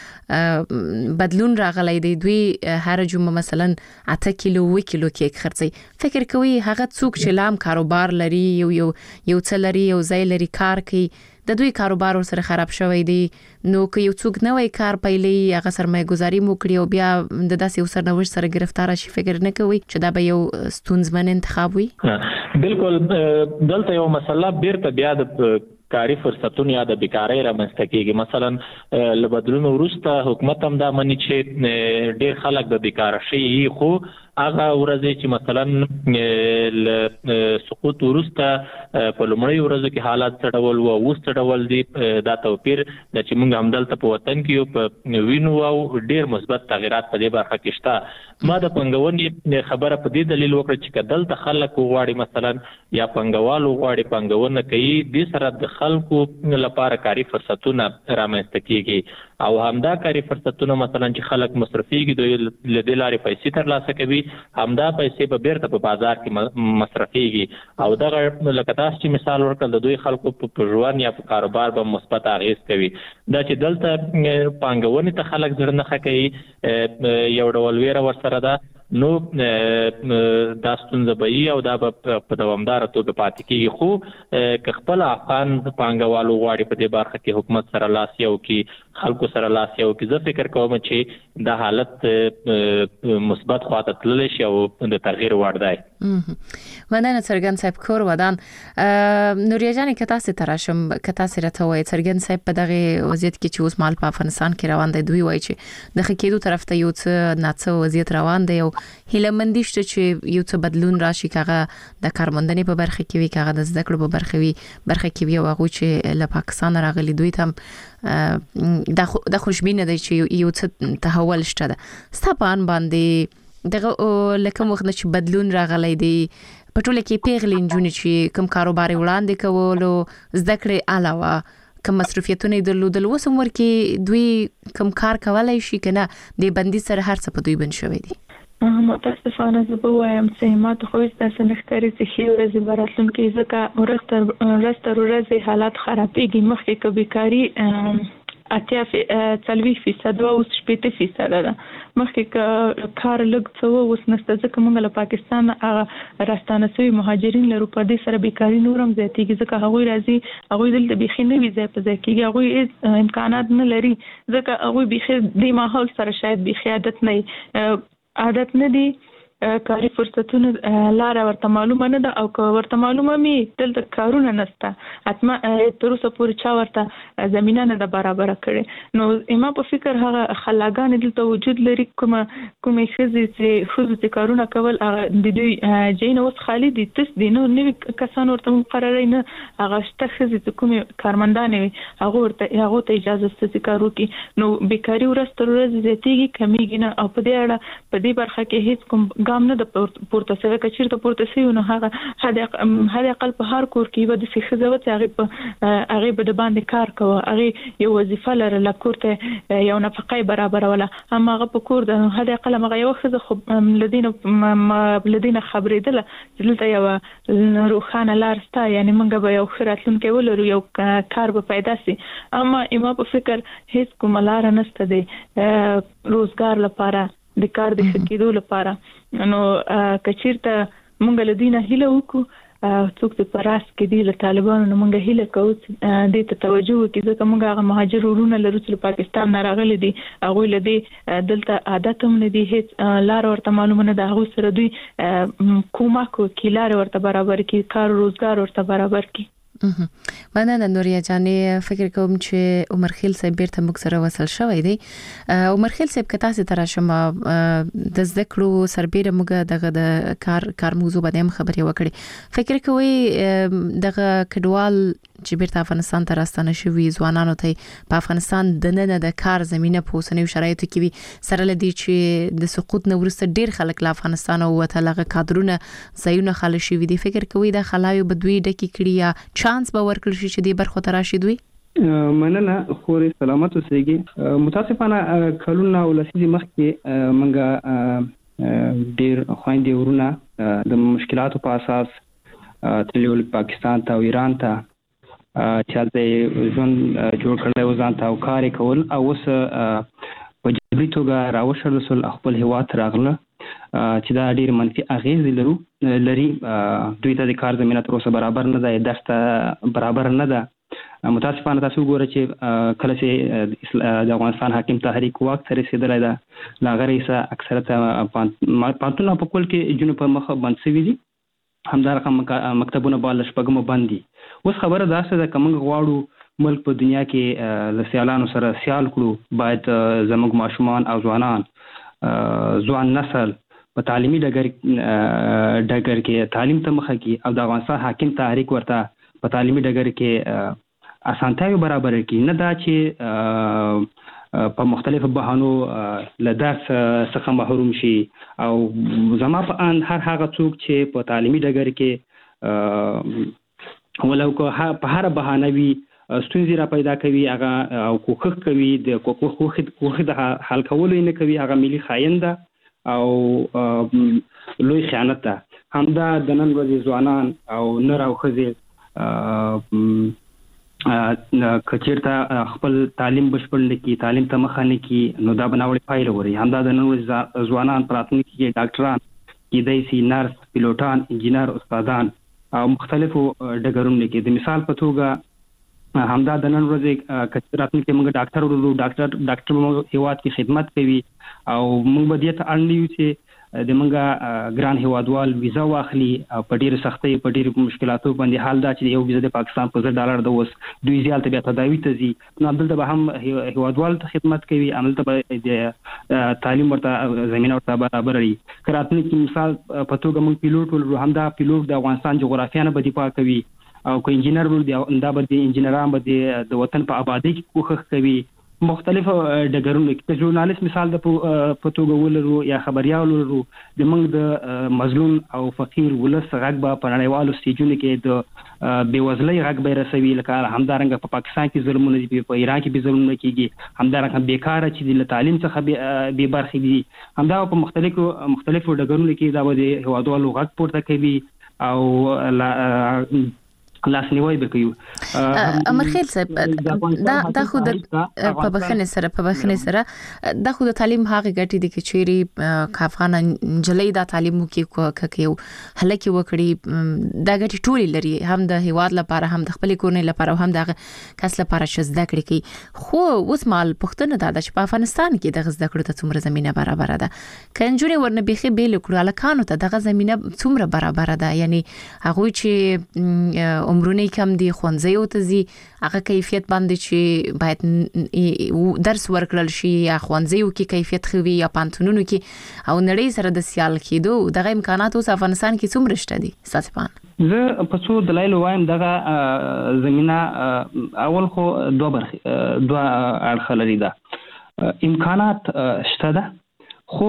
لکه بدلون راغلی دی دوی هر جمعه مثلا اته کیلو و کیلو کیک خرڅي. فکر کوي هغه څوک چې لام کاروبار لري یو یو یو څه لري یو ځای لري کار کوي د دوی کاروبار سره خراب شوی دی، نو که یو څوک نوې کار پیلې هغه سرمایه گذاري مو کړی او بیا د داسې یو سرنوشت سره گرفتار شي، فکر نه کوي چې دا به یو ستونزمن انتخاب وي؟ بالکل دلته یو مسله بیرته بیا د کاری فرصتونه یا د بیکارۍ رامنځته کیږي. مثلا له بدلون وروسته حکومت هم دا مني چې ډېر خلک د بیکاره شي، خو هغه ورځې چې مثلا ل سقوط وروسته په لومړی ورځو کې حالات څه ډول وو اوس څه ډول دي، دا توپیر د چې موږ همدلته په وطن کې په وینو او ډېر مثبت تغیرات په دې برخه کې شته. ما د پنګونې خبره په دې دلیل وکړه چې کدل ته خلک غواړي مثلا یا پنګوال غواړي پنګونه کوي، د سره د خلکو لپاره کاری فرصتونه رامنځته کیږي او همدا کاری فرصتونه مثلا چې خلک مصرفيږي دوی له دې لارې پیسې ترلاسه کوي، همدا پیسې به بیرته په بازار کې مصرفيږي او دغه لکه تاسو چې مثال ورکړل د دوی خلکو په ژوند یا په کاروبار به مثبت اغیز کوي. دا چې دلته پانګونې ته خلک ځړ نه کوي یو ډول ویره ورسره ده، نو دا ستونزه به وي او دا په دوامداره توګه پاتې کیږي. خو که خپل افغان پانګوالو غواړي په دې برخه کې حکومت سره لاس یو کې خلکو سره لاس یو کې، زه فکر کوم چې دا حالت مثبت خواته تللی شي او د تغییر وړ دی. مننه څرګند صاحب کور ودان. نوریا جان که تاسو تراشم که تاسو راته وایي څرګند صاحب په دغه وضعیت کې چې اوس مال په افغانستان کې روان دی، دوی وایي چې د خکېدو طرف ته یو څه ناڅه وضعیت روان دی او هیله مندي شته چې یو څه بدلون راشي، کاغه د کارمندنې په برخه کې وي کاغه د زده کړو په برخه وي برخه کې وي او هغه چې له پاکستان راغلي دوی ته د خوشبینه دی چې یو څه تحول شته ده. ستاپان باندې دغه لکه وخت چې بدلون راغلی دی په ټوله کې پیغلې نجونې چې کوم کاروبار وړاندې کولو زده کړې علاوه کوم مصرفیتونه درلودل اوس عمر کې دوی کوم کار کولای شي کنه د بندي سره هر څه په دوی بن شوی دي؟ متاسفانه زه به وایم چې ما ته خو ستاسو نه ښکاري چې ښې ورځې به راتلونکي ځکه ورځ تر ورځې حالات خرابېږي. مخکې که بیکاري اتیا څلوېښت فیصد وه اوس شپېته فیصده ده. مخکې که کار لږ څه وه اوس نشته ځکه موږ له پاکستان هغه راستانه شوي مهاجرین لرو، په دې سره بیکاري نور هم زیاتېږي ځکه هغوی راځي هغوی دلته بیخي نوي ځای په ځای کېږي، هغوی هېڅ امکانات نه لري ځکه هغوی بیخي دې ماحول سره شاید بیخي عادت نه عادت نه دي، کاری فرصتونه لاره ورته معلومه نه ده او که ورته معلومه می دلته کارونه نشته اتما تر اوسه پورې چا ورته زمینه نه ده برابره کړې. نو ما په فکر هغه خلاګانې دلته وجود لري، کومه کومې ښځې چې ښځو چې کارونه کول هغه د دوی ځایونه اوس خالي دي، تس دي، نور نوي کسان ورته مقرروي نه، هغه شته ښځې چې کومې کارمندانې وي هغه ورته هغو ته اجازه شته چې کار وکړي. نو بیکاري ورځ تر ورځې زیاتېږي کمیږي نه او په دې اړه په دې برخه کې هیڅ کوم ګام نه د پورته شوی. که چېرته پورته شوي نو هغه حد اقل په هر کور کې به داسې ښځه وه چې هغې په هغې به د باندې کار کوه، هغې یو وظیفه لرله، کور ته یو نفقه یې برابروله، هم هغه په کور د حد اقل همغه یوه ښځه خو له دې نه خبرېدله چې دلته یوه روښانه لار شته، یعنې موږ به یو ښه راتلونکی ولرو، یو کار به پیدا شي. اما ما په فکر هیڅ کومه لاره نشته دی روزګار لپاره د کار د ښه کېدو لپاره. نو که چېرته موږ له دوی نه هیله وکړو څوک چې پراس کې دي له طالبانو نه موږ هیله کوو دې ته توجه وکړي ځکه موږ هغه مهاجر ورونه لرو چې پاکستان نه راغلي دي هغه له دې دلته عادت هم نه دي هیڅ لار ورته معلومه نه ده هغه سره دوی کومک کوي لار ورته برابر کړي کار روزګار ورته برابر کړي. مننه نوریا جانې فکر کوم چې عمر خیل صاحب بیرته موږ سره وصل شوی دی. عمر خیل صاحب کته سي تر شمه د ذکرو سربېره موږ دغه د کار کار موضوع باندې هم خبرې وکړې. فکر کوي دغه کډوال چې بیرته افغانستان ته راستنه شوي ځوانانو ته په افغانستان د نن د کار زمينه په اوسنیو شرایطو کې وي سره لدی چې د سقوط نو ورسته ډیر خلک له افغانستان او وته لغه کادرونه ځایونه خالی شوي دي. فکر کوي د خلاوي بدوي ډکی کړي یا چانس به ورکړي شي چې د برخو تراشي دوی. مننه خوري سلامت اوسئ. متاسفانه کلونه ولسي مخکې منګه ډیر خويندې ورونه د مشکلاتو په اساس تلول پاکستان ته او ایران ته چې ځون جوړ کړل او ځان ته کار کول او اوس په جبري توګه راوښل رسول خپل هوات راغله چې دا ډیر منفي اغیز لري لري دوی ته د کار زمينه تر اوسه برابر نه ده درسته برابر نه ده. متاسفانه تاسو ګوره چې کله چې د افغانستان حاکم تحریک واک سره رسیدلی ده لاغریسه اکثریت پانتونه په کول کې جنوب په مخ باندې سوي دي همدارقه مکتبونه بال شپږم باندې. اوس خبره دا څه ده کوم غواړو ملک په دنیا کې له سیالانو سره سیال کړو باید زموږ ماشومان او ځوانان ځوان نسل په تعلیمي ډګر ډګر کې تعلیم ته مخه کی او د افغانستان حاکم تحریک ورته په تعلیمي ډګر کې اسانتیاوي برابر کړي نه دا چې په مختلفو بهانو له درس څخه محروم شي او زما په ان هر هغه څوک چې په تعلیمي ډګر کې ولو که په هر بهانه وي ستونزې را پیدا کوي هغه او کوښښ کوي د کوښښ کوښښ د حل کولو نه کوي هغه ملي خاين ده او لوی خیانت ده. همدا د نن ورځې ځوانان او نر او ښځې کچیرته خپل تعلیم بشپړ نکي تعلیم ته مخه نکي نو دا بناوړي پایله وري. همدا د نن ورځې ځوانان پراتنیک کې ډاکټران کېدای شي نرس پیلوټان انجینر استادان او مختلفو ډګرونو کې د مثال په توګه همدا د نن ورځې کچراتن کې موږ ډاکټر ورو ډاکټر ډاکټر موږ هیواد کې خدمت کوي او موږ به دې ته اړ یو چې د موږ ګران هیوادوال ویزا واخلي او په ډیره سختۍ په ډیره مشکلاتو باندې حال دا چې یو ویزا د پاکستان په زر ډالر د اوس دوی ځال ته بیا تداوی ته ځي نو عبدالله به هم هیوادوال ته خدمت کوي عملته به د تعلیم ورته زمينه ورته برابر لري. کراتن کې مثال په توګه موږ پیلوټ ولرو همدا پیلوټ د افغانستان جغرافیه نه به دفاع کوي او کو انجینر ول دی دا به د انجینران به د وطن په آبادی کې کوښښ کوي مختلف ډګرونو کې. ژورنالیست مثال د پټوګو ولرو یا خبريال ولرو د موږ د مظلوم او فقیر ولس غږ به په نړیوالو سټیجونو کې د بیوزلۍ غږ به رسوي لکه همدارنګه په پاکستان کې ظلمونه دي په ایران کې به ظلمونه کیږي همدارنګه بیکاره چې د تعلیم څخه به برخې دي همدا په مختلفو مختلفو ډګرونو کې دا به هوادوالو غږ پورته کوي او لاس نیوي وکړو. امر خیل صاحب دا د خود په بخنه سره په بخنه سره د خود تعلیم هغه ګټي دي چې چيري کافغان جلې دا تعلیم کې کوي هلکه وکړي دا ګټي ټولي لري هم د هیواد لپاره هم د خپل کورنۍ لپاره هم د کس لپاره شزده کړی کی خو اوس مال پښتنه دا چې په افغانستان کې د غزده کړو ته څومره زمينه برابر ده کنجوري ورنه بيخي بیل کړو الکانو ته دغه زمينه څومره برابر ده یعنی هغه چې عمرونه کم دي خونځي او تزي هغه کیفیت باندې چې باید درس ورکړل شي یا خونځي او کې کیفیت خوي یا پانتونونو کې او نړۍ سره د سیال کېدو دغه امکانات اوس افغانستان کې څومره شته دي ساتپان. زه په څو دلایل وایم دغه زمينه اول خو دوه برخه دوه اړخ لري ده امکانات شته ده خو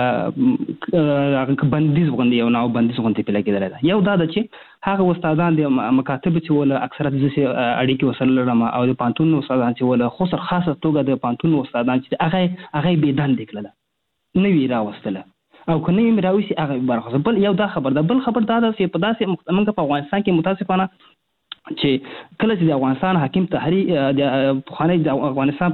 هغه بندیز غونډي او نو بندیز غونډي په لګیدل ده. یو دا د چې هغه استادان د مکاتب چې ول اکثره د اړیکې وسل لرم او د پانتون استادان چې ول خو سر خاصه توګه د پانتون استادان چې هغه هغه بيدان دکله نه وی راوستله او کنه یې راوسی هغه برخه بل یو دا خبر ده بل خبر دا چې په داسې موږ په افغانستان کې متاسفانه چې کله چې د افغانستان حاکم تحریک د خانه د افغانستان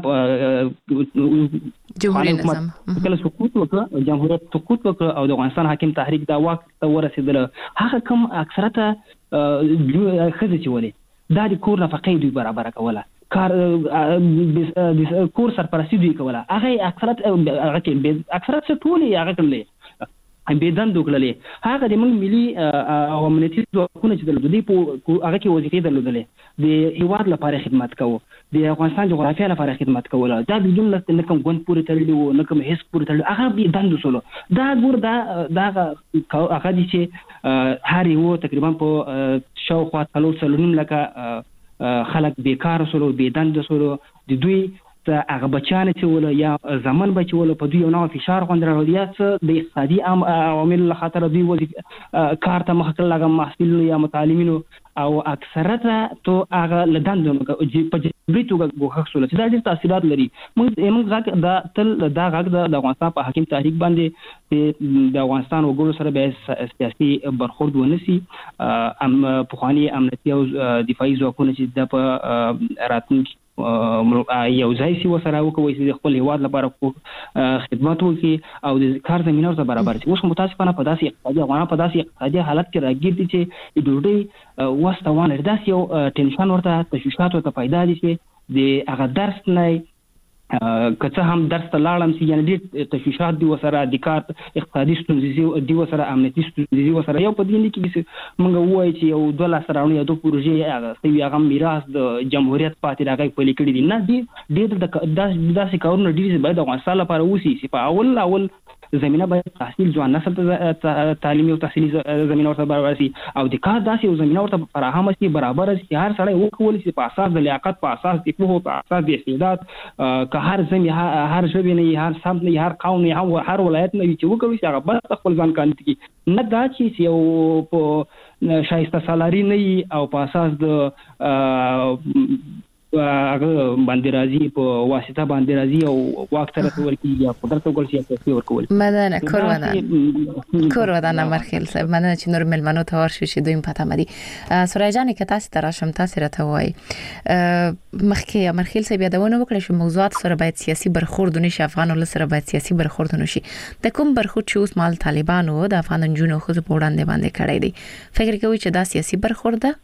جمهوریت نظام کله سقوط وکړ جمهوریت سقوط وکړ او د افغانستان حاکم تحریک دا واک ته ورسېدل هغه کم اکثرته خزه چې ولې دا د کور نفقې دوی برابر کوله کار د کور سرپرستی دوی کوله هغه اکثرت هغه کې اکثرت ټول یې هغه کړل بيدن دوکللې هغه د موږ ملي او امنیتي ځواکونه چې د دوی په هغه کې وظیفې درلودلې د هیواد لپاره خدمت کوو د افغانستان جغرافیه لپاره خدمت کوله دا د جمله نه کوم ګوند پورې تړلی وو نه کوم هیڅ پورې تړلی هغه بيدن وسولو دا ګور دا دا هغه دي چې هر یو تقریبا په شاوخوا څلور سلونیم لکه خلک بیکار وسولو بيدن وسولو د دوی هغه بچانه چې ول یا زمون بچول په دوی نو فشار غوندره ودیا د اقتصادي عوامل خاطر دوی وظیفه کار ته مخ کړل هغه محصلینو یا متعلمینو او اکثرته تو هغه لداندو په جبري توګه وښول چې دا ډېر تاثیرات لري موږ موږ دا تل دا غږ د افغانستان په حاکم تحریک باندې د افغانستان وګړو سره به سیاسي برخورد ونسی ام په خواني امنیتي او دفاعي ځواکونه چې د په راتلونکي یو ځای سی وسره وکوي چې خپل هیواد لپاره خدمت وکړي او د کار زمينه ورته برابر شي اوس متاسفانه په داسې اقتصادي افغانان په داسې اقتصادي حالت کې راګیر دي چې د ډوډۍ واستوانه داسې یو ټینشن ورته تشویشات ورته پیدا دي چې د هغه درس نه کته هم درس ته لاړم چې یعنی د تشویشات دی وسره د کار اقتصادي ستونزې دی وسره امنیتي ستونزې وسره یو په دې کې موږ وایو چې یو دوه لاس راوړي یو د پروژې هغه سوي هغه میراث د جمهوریت پاتې راغی په لیکړي دي نه دی د داسې کارونه ډیر باید د افغانستان لپاره وسی چې په اول اول زمينه باید تحصیل ځوان نسل ته تعلیمي او تحصیلي زمينه ورته برابر شي او د کار داسې یو زمينه ورته فراهم شي برابر شي هر سړی وکول شي په اساس د لیاقت په اساس د په په اساس د استعداد که هر زمي هر ژبه نه هر سمت نه هر قوم نه هر ولایت نه چې وکوي چې هغه بس خپل ځان کانت کی نه دا چې یو په شایسته سالاري نه او په اساس د هغه باندې راځي په واسطه باندې راځي او واک سره ورکی یا قدرت وګړي چې ورکول مدنه کور ودان کور ودان مرخیل صاحب مدنه چې نور ملمنو ته ورشي چې دوی پته مدي سورای جان کې تاسو تراشم تاسو راته وای مخکې مرخیل صاحب یادونه وکړه چې موضوعات سره باید سیاسي برخورد نشي افغانانو سره باید سیاسي برخورد نشي د کوم برخورد چې اوس مال طالبانو د افغان جنونو خو په وړاندې باندې کړی دي فکر کوي چې دا سیاسي برخورد ده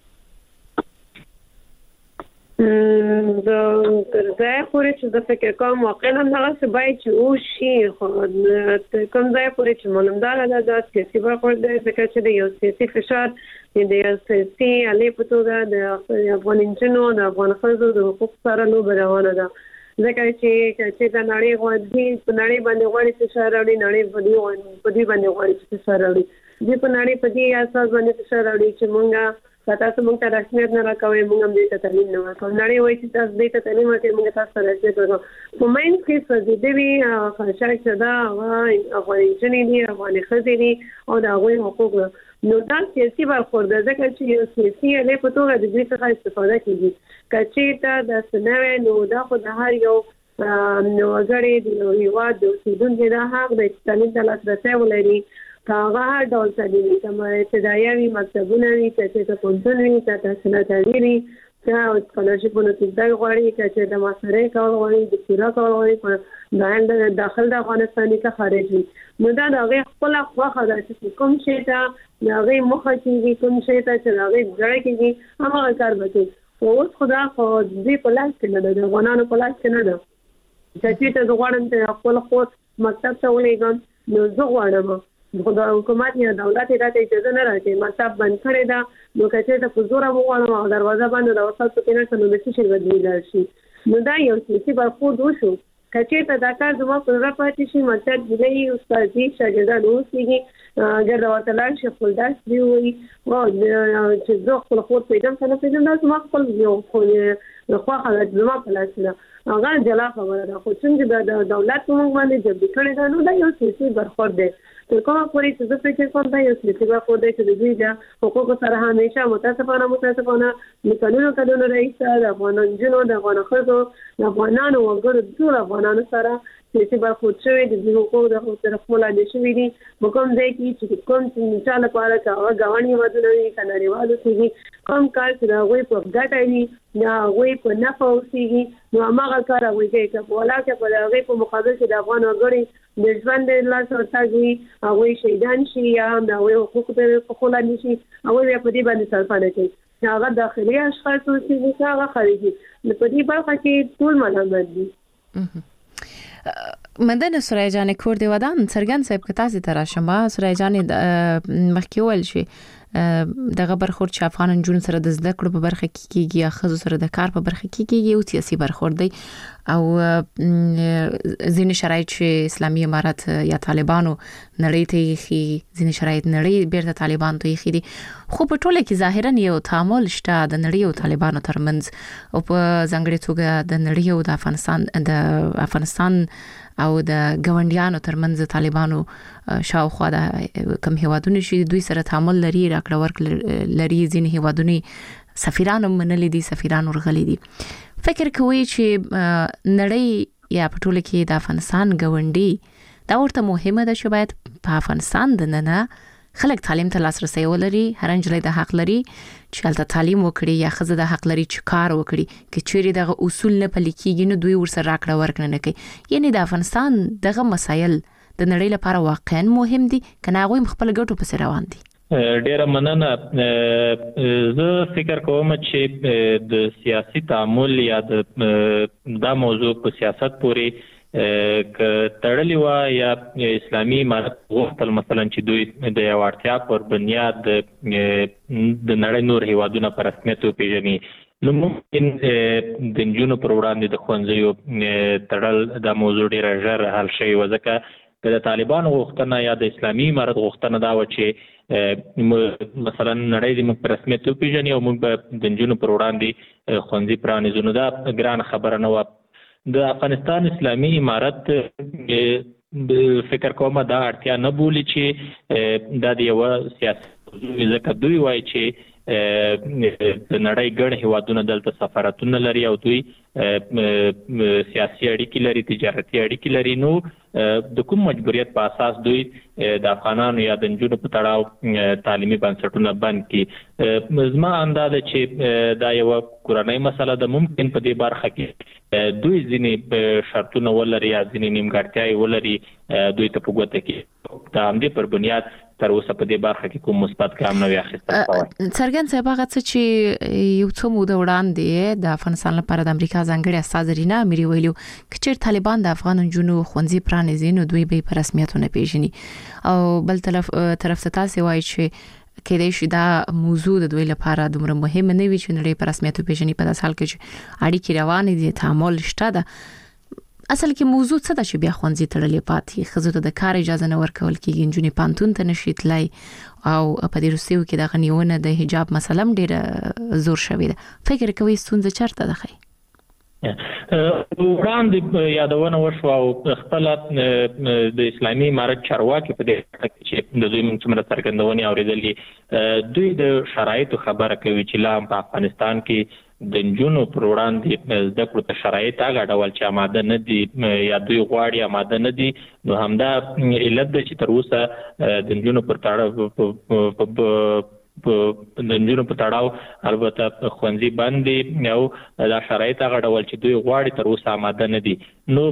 د ځای پورې چې د فکر کوم واقعا هم هغه څه باید چې او شي خو کوم ځای پورې چې مونږ دا د سیاسي برخورد د فکر چې د یو سیاسي فشار د یو سیاسي علي په توګه د افغان انجنونو د افغان خلکو د حقوق سره لوب روانه ده ځکه چې چې د نړۍ غوډي په نړۍ باندې غوړي فشار راوړي نړۍ په دې په دې باندې غوړي فشار راوړي دې په نړۍ په دې اساس باندې فشار راوړي چې مونږ تاسو موږ ته رسمیت نه راکوي موږ هم دې ته تعلیم نه ورکوو نړۍ وایي چې تاسو دې ته تعلیم ورکوي موږ تاسو ته رسمیت ورکوو په ماین کې څه دې دی خاصه چې دا افغان انجنیر دي افغان ښځې دي او د هغوی حقوق نو دا سیاسي برخورد ده ځکه چې یو سیاسي علي په توګه د دې څخه استفاده کیږي که چېرته داسې نه وی نو دا خو د هر یو وګړي د هېواد د اوسېدونکي دا حق دی چې تعلیم ته لاسرسی ولري هغه هر ډول تعلیم وي که ابتدایه وي مکتبونه وي که چېرته پوهنتون وي که تحصیلاتي وي که سکالرشیپونو کې زده غواړي که چېرته ماسټرۍ کول غواړي دکتورا کول غواړي داخل د افغانستان که خارج وي نو دا د هغې خپله خوښه ده چې کوم شی ته د هغې موخه کېږي کوم شی ته چې د هغې زړه کېږي هماغه کار به کوي خو اوس خو دا خو دوی په لاس کې نه ده د افغانانو په لاس کې نه ده چې چېرته زه غواړم چې خپل خور مکتب ته ولېږم نو زه غواړم خو د حکومت یا دولت راته اجازه نه راکوي مکتب بند کړی ده نو که چېرته په زوره وغواړم او دروازه باندې د وسط پکې نه شم نو څه شی به دوی لاړ شي نو دا یو سیاسي برخورد وشو که چېرته دا کار زما په زړه پاتې شي مکتب جلۍ استادي شاګردان اوسېږي ګرده ورته لاړ شي خپل درس دې ووایي چې زه خپل خور پرېږدم که نه پرېږدم دا زما خپل یو خوښه ده زما په لاس کې ده هغه جلا خبره ده خو څنګه د دولت په موږ باندې جبري کړی ده نو دا یو سیاسي برخورد دی تر کومه پورې چې زه فکر کوم دا یو سیاسي برخورد دی چې د دوی د حقوقو سره همیشه متاسفانه متاسفانه د کلونو کلونو راهیسه د افغان نجونو د افغان ښځو د افغانانو وګړو ټول افغانانو سره چې برخورد شوی د حقوقو د طرف ولاندې شوی دي کوم ځای کې چې کوم چې چا لپاره هغه غوڼې ودونه وي کناړیوالو چې کوم کار چې هغه په ګټه وي یا هغه په نفع اوسېږي نو هغه کار هغه کوي چې ولاکه په هغه په مقابل کې د افغان وګړي د ژوند د لاس ورتاږي هغه شهیدان شي یا د حقوقو په ولاندې شي هغه په دې باندې سرپانه کوي هغه داخلي اشخاص اوسېږي هغه خارجي په دې برخه کې ټول ملامت دي. مندنه سورای جان کور دی ودان سرګن صاحب کتا سي تر شمه سورای جان مخکیول شي دغه برخورد چې افغان جون سره د زده کړو په برخه کې کیږي یا خزو سره د کار په برخه کې کیږي او سیاسي برخورد دی او ځینې شرایط چې اسلامي امارات یا طالبانو نړۍ ته خي ځینې شرایط نړۍ بیرته طالبان ته خي دي خو په ټوله کې ظاهرا یو تعامل شته د نړۍ او طالبانو ترمنځ او په ځنګړي توګه د نړۍ او د افغانستان د افغانستان او د ګوندیانو ترمنځ طالبانو شاوخوا د کم هیوادونو شي دوی سره تعامل لري راکړه ورک لري ځینې هیوادونو سفیرانو منلي دي سفیرانو ورغلي دي فکر کوي چې نړۍ یا په ټوله کې د افغانستان ګوندي دا ورته مهمه ده چې باید په افغانستان د ننه خلک تعلیم ته لاسرسي ولري هر انجلۍ د حق لري چې هلته تعلیم وکړي یا ښځه د حق لري چې کار وکړي چې چیرې دغه اصول نه پلي کیږي نو دوی ورسره راکړه ورکړه نه کوي یعنی د افغانستان دغه مسایل د نړۍ لپاره واقعا مهم دي کنه هغه خپل ګټو په روان دي. ډیره مننه زه فکر کوم چې د سیاسي تعامل یا د دا موضوع په سیاست پورې ک تړلی و یا اسلامي امارت غوښتل مثلا چې دوی د یو اړتیا پر بنیاد د نړۍ نور هیوادونو پر رسمیت پیژني نو ممکن د نجونو پر وړاندې د ښوونځیو تړل د موضوع ډیر ژر حل شي وځکه که د طالبانو غوښتنه یا د اسلامي امارت غوښتنه دا و چې مثلا نړۍ د موږ پر رسمیت پیژني او موږ به د نجونو پر وړاندې ښوونځي پرانیزو نو دا ګران خبره نه و. د افغانستان اسلامي امارت فکر کوم دا اړتیا نه بولی چې دا د یو سیاست ځکه دوی وایي چې د نړۍ ګڼ هیوادونه دلته سفارتونه لري او دوی سیاسي اړیکې لري تجارتي اړیکې لري نو د کوم مجبوریت په اساس دوی د افغانانو یا د نجونو په تړاو تعلیمي بنسټونه بند کړي زما اندازه چې دا یو کورنۍ مسله ده ممکن په دې برخه کې دوی ځینې شرطونه ولري یا ځینې نیمګړتیاوې ولري دوی ته په ګوته کې د همدې پر بنیاد تر اوسه په دې برخه کې کوم مثبت ګام نه وي اخیستل شوی. څرګند صاحب هغه څه چې یو څو موده وړاندې د افغانستان لپاره د امریکا ځانګړي استاد رینا اميري ویلو چې طالبان د افغان جنونو خوندزي پرانیزي نو دوی به په رسمیتونه پیژني او بل طرف طرف ته تاسو وایي چې کله چې دا موضوع د دوی لپاره دومره مهم نه وي چې نړۍ په رسمیت پیژني په داس حال کې چې اړیکې روانې دي تعامل شته ده اصل کې موضوع څه ده چې بیا خوندزي تړلې پاتې خزو ته د کار اجازه نه ورکول کېږي انجونې پانتون ته نشي تلای او په دې روسیو کې د غنیونه د حجاب مسله ډېره زور شوې ده فکر کوي ستونزه چرته ده خي وړاندې یادونه وشو او خپل د اسلامي امارت چارواکي په دې چې د دوی څومره څرګندونې اوریدلې دوی د شرایطو خبره کوي چې لا په افغانستان کې د نجونو پر وړاندې زده کړو ته شرایط هغه ډول چې آماده نه دي یا دوی غواړي آماده نه دي نو همدا علت ده چې تر اوسه د نجونو پر تړاو په د نجونو په تړاو البته خوندزي باندې او دا شرایط هغه ډول چې دوی غواړي تر اوسه آماده نه دي نو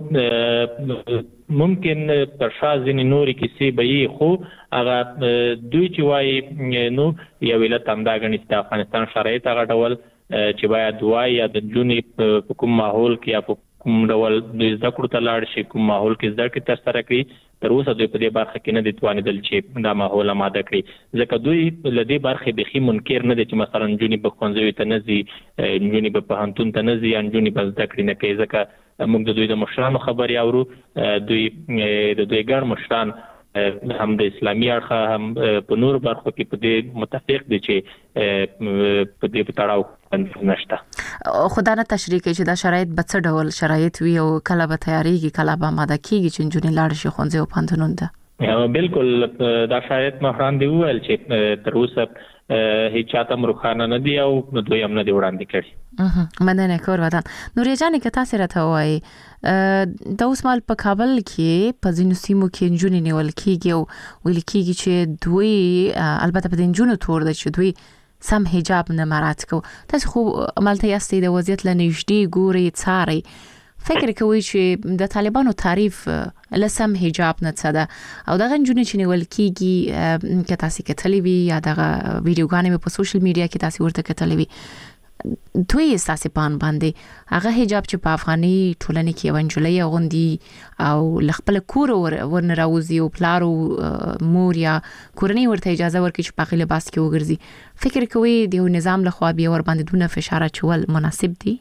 ممکن پر شازن نوري کیسې به خو هغه دوی چې وایي نو یو علت همدا غني چې افغانستان شرایط هغه ډول چې باید وای یا د جونې په کوم ماحول کې یا په کوم ډول د زده کړو ته لاړ شي کوم ماحول کې زده کړې تر سره کړي تر اوسه دوی په دې برخه کې نه دي توانېدل چې دا ماحول آماده کړي ځکه دوی له دې برخې بېخي منکر نه دي چې مثلا نجونې به ښوونځیو ته نه ځي نجونې به پوهنتون ته نه ځي یا نجونې به زده کړې نه کوي ځکه موږ د دوی د مشرانو خبرې اورو دوی د دوی ګڼ مشران هم د اسلامي اړخه هم په نور برخو کې په دې متفق دي چې په دې په تړاو نشته خدای نه تشریح کوي چې دا شرایط به څه ډول شرایط وي او کله به تیاریږي کله به آماده کیږي چې نجونې لاړ شي ښوونځي او پوهنتونونو ته بالکل دا شرایط ما وړاندې وویل چې تر اوسه هیڅ چاته مروخانه نه دی او دویم نه دی وړاندې کړي. مننه کور ودان. نورې جانې که تاسو راته وایي د اوس مال په کابل کې په ځینو سیمو کې نجونې نیول کېږي او ویل کېږي چې دوی البته په دې نجونو تور ده چې دوی سم حجاب نه مراعات کوي. تاسو خو عملته یاستئ د وضعیت له نږدې ګوري څاري، فکر کوي چې د طالبانو تعریف لسم حجاب نه څه ده او دغه نجونې چې نیول کېږي که تاسو کتلې وي یا دغه ویډیوګانې په سوشل میډیا کې تاسو ورته کتلې وي، دوی احساسې پان باندې هغه حجاب چې په افغاني ټولنې کې ونجلې غوندي او لخپل کور ورن راوځي او پلارو مور یا کورنۍ ورته اجازه ورکړي چې په لباس کې وګرځي، فکر کوي د یو نظام له خوا به ور باندې دونه فشار اچول مناسب دي؟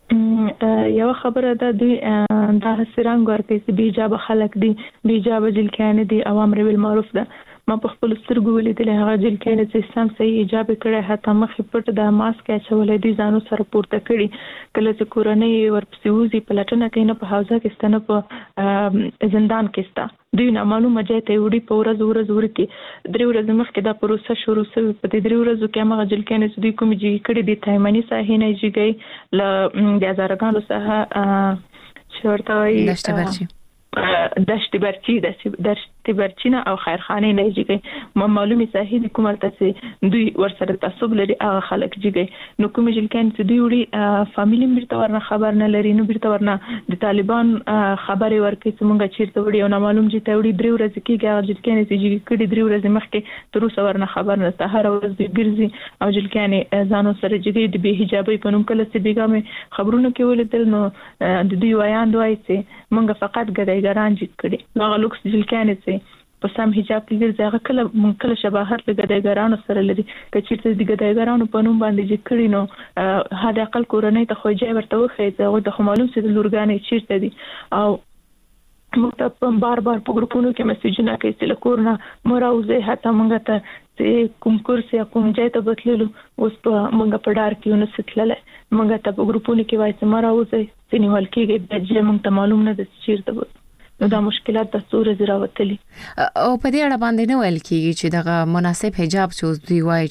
یو خبره ده دوی دا سرنګ ورکړي چې بی حجاب خلک دي، بی حجاب جلکانه دي، اوامر بالمعروف ده. ما په خپل سترګو ولیدل هغه جلکانه چې سم صحیح حجاب کړي، حتی مخې پټ د ماسک اچولې دي، ځانو سره پورته کړي. کله چې کورنۍ ورپسې وځي پلټنه کوي نه په حوزه کې ستنه په زندان کې ستا دوی نه معلومه ځای ته وړي په ورځ ورځ ورکي درې ورځې مخکې دا پروسه شروع شوه. په دې درې ورځو کې هغه جلکانه چې دوی کوم جګی کړي دي تایمنی ساحې نه جګي ل د هزارګانو سره شورته وي دشت برچی دشت برچی دشت برچی نه او خیرخانه نه جګي ما معلومه ساحې د کومه ته دوی ورسره تعصب لري هغه خلک جګي نو کوم جلکانه چې دوی وړي فامیلی مرته ورنه خبر نه لري، نو بیرته ورنه د طالبان خبري ورکړي چې مونږ چیرته وړي او نه معلوم چې ته وړي درې ورځې کې هغه جلکانه چې جګي کړي درې ورځې مخکې تر اوسه ورنه خبر نه ته هر ورځ دوی ګرځي او جلکانه ځانو سره جګي د به حجابي په نوم کله چې بیګامه خبرونه کې ولیدل نو د دوی وایاند وایي چې مونږ فقط ګډایګران جګ کړي. هغه لوکس جلکانه چې په سم حجاب کې ګرځي هغه کله مونږ کله شباهت د ګډایګرانو سره لري که چیرته د ګډایګرانو په نوم باندې جګ کړي نو هدا عقل کورنۍ ته خو ځای ورته وخی ته هغه د معلوم سي د لورګانې چیرته دي او موږ ته بار بار په ګروپونو کې میسجونه کوي چې لکورنا مراوزه هته موږ ته چې کوم کورس یا کوم ځای ته بتللو اوس په موږ په ډار کې ونه ستلله موږ ته په ګروپونو کې وایي چې مراوزه چې نیول کېږي د ځای موږ ته معلوم نه ده چیرته نو دا مشکلات د سورې زراوتلي او په دې اړه باندې نه ویل کېږي چې دغه مناسب حجاب چې دوی وایي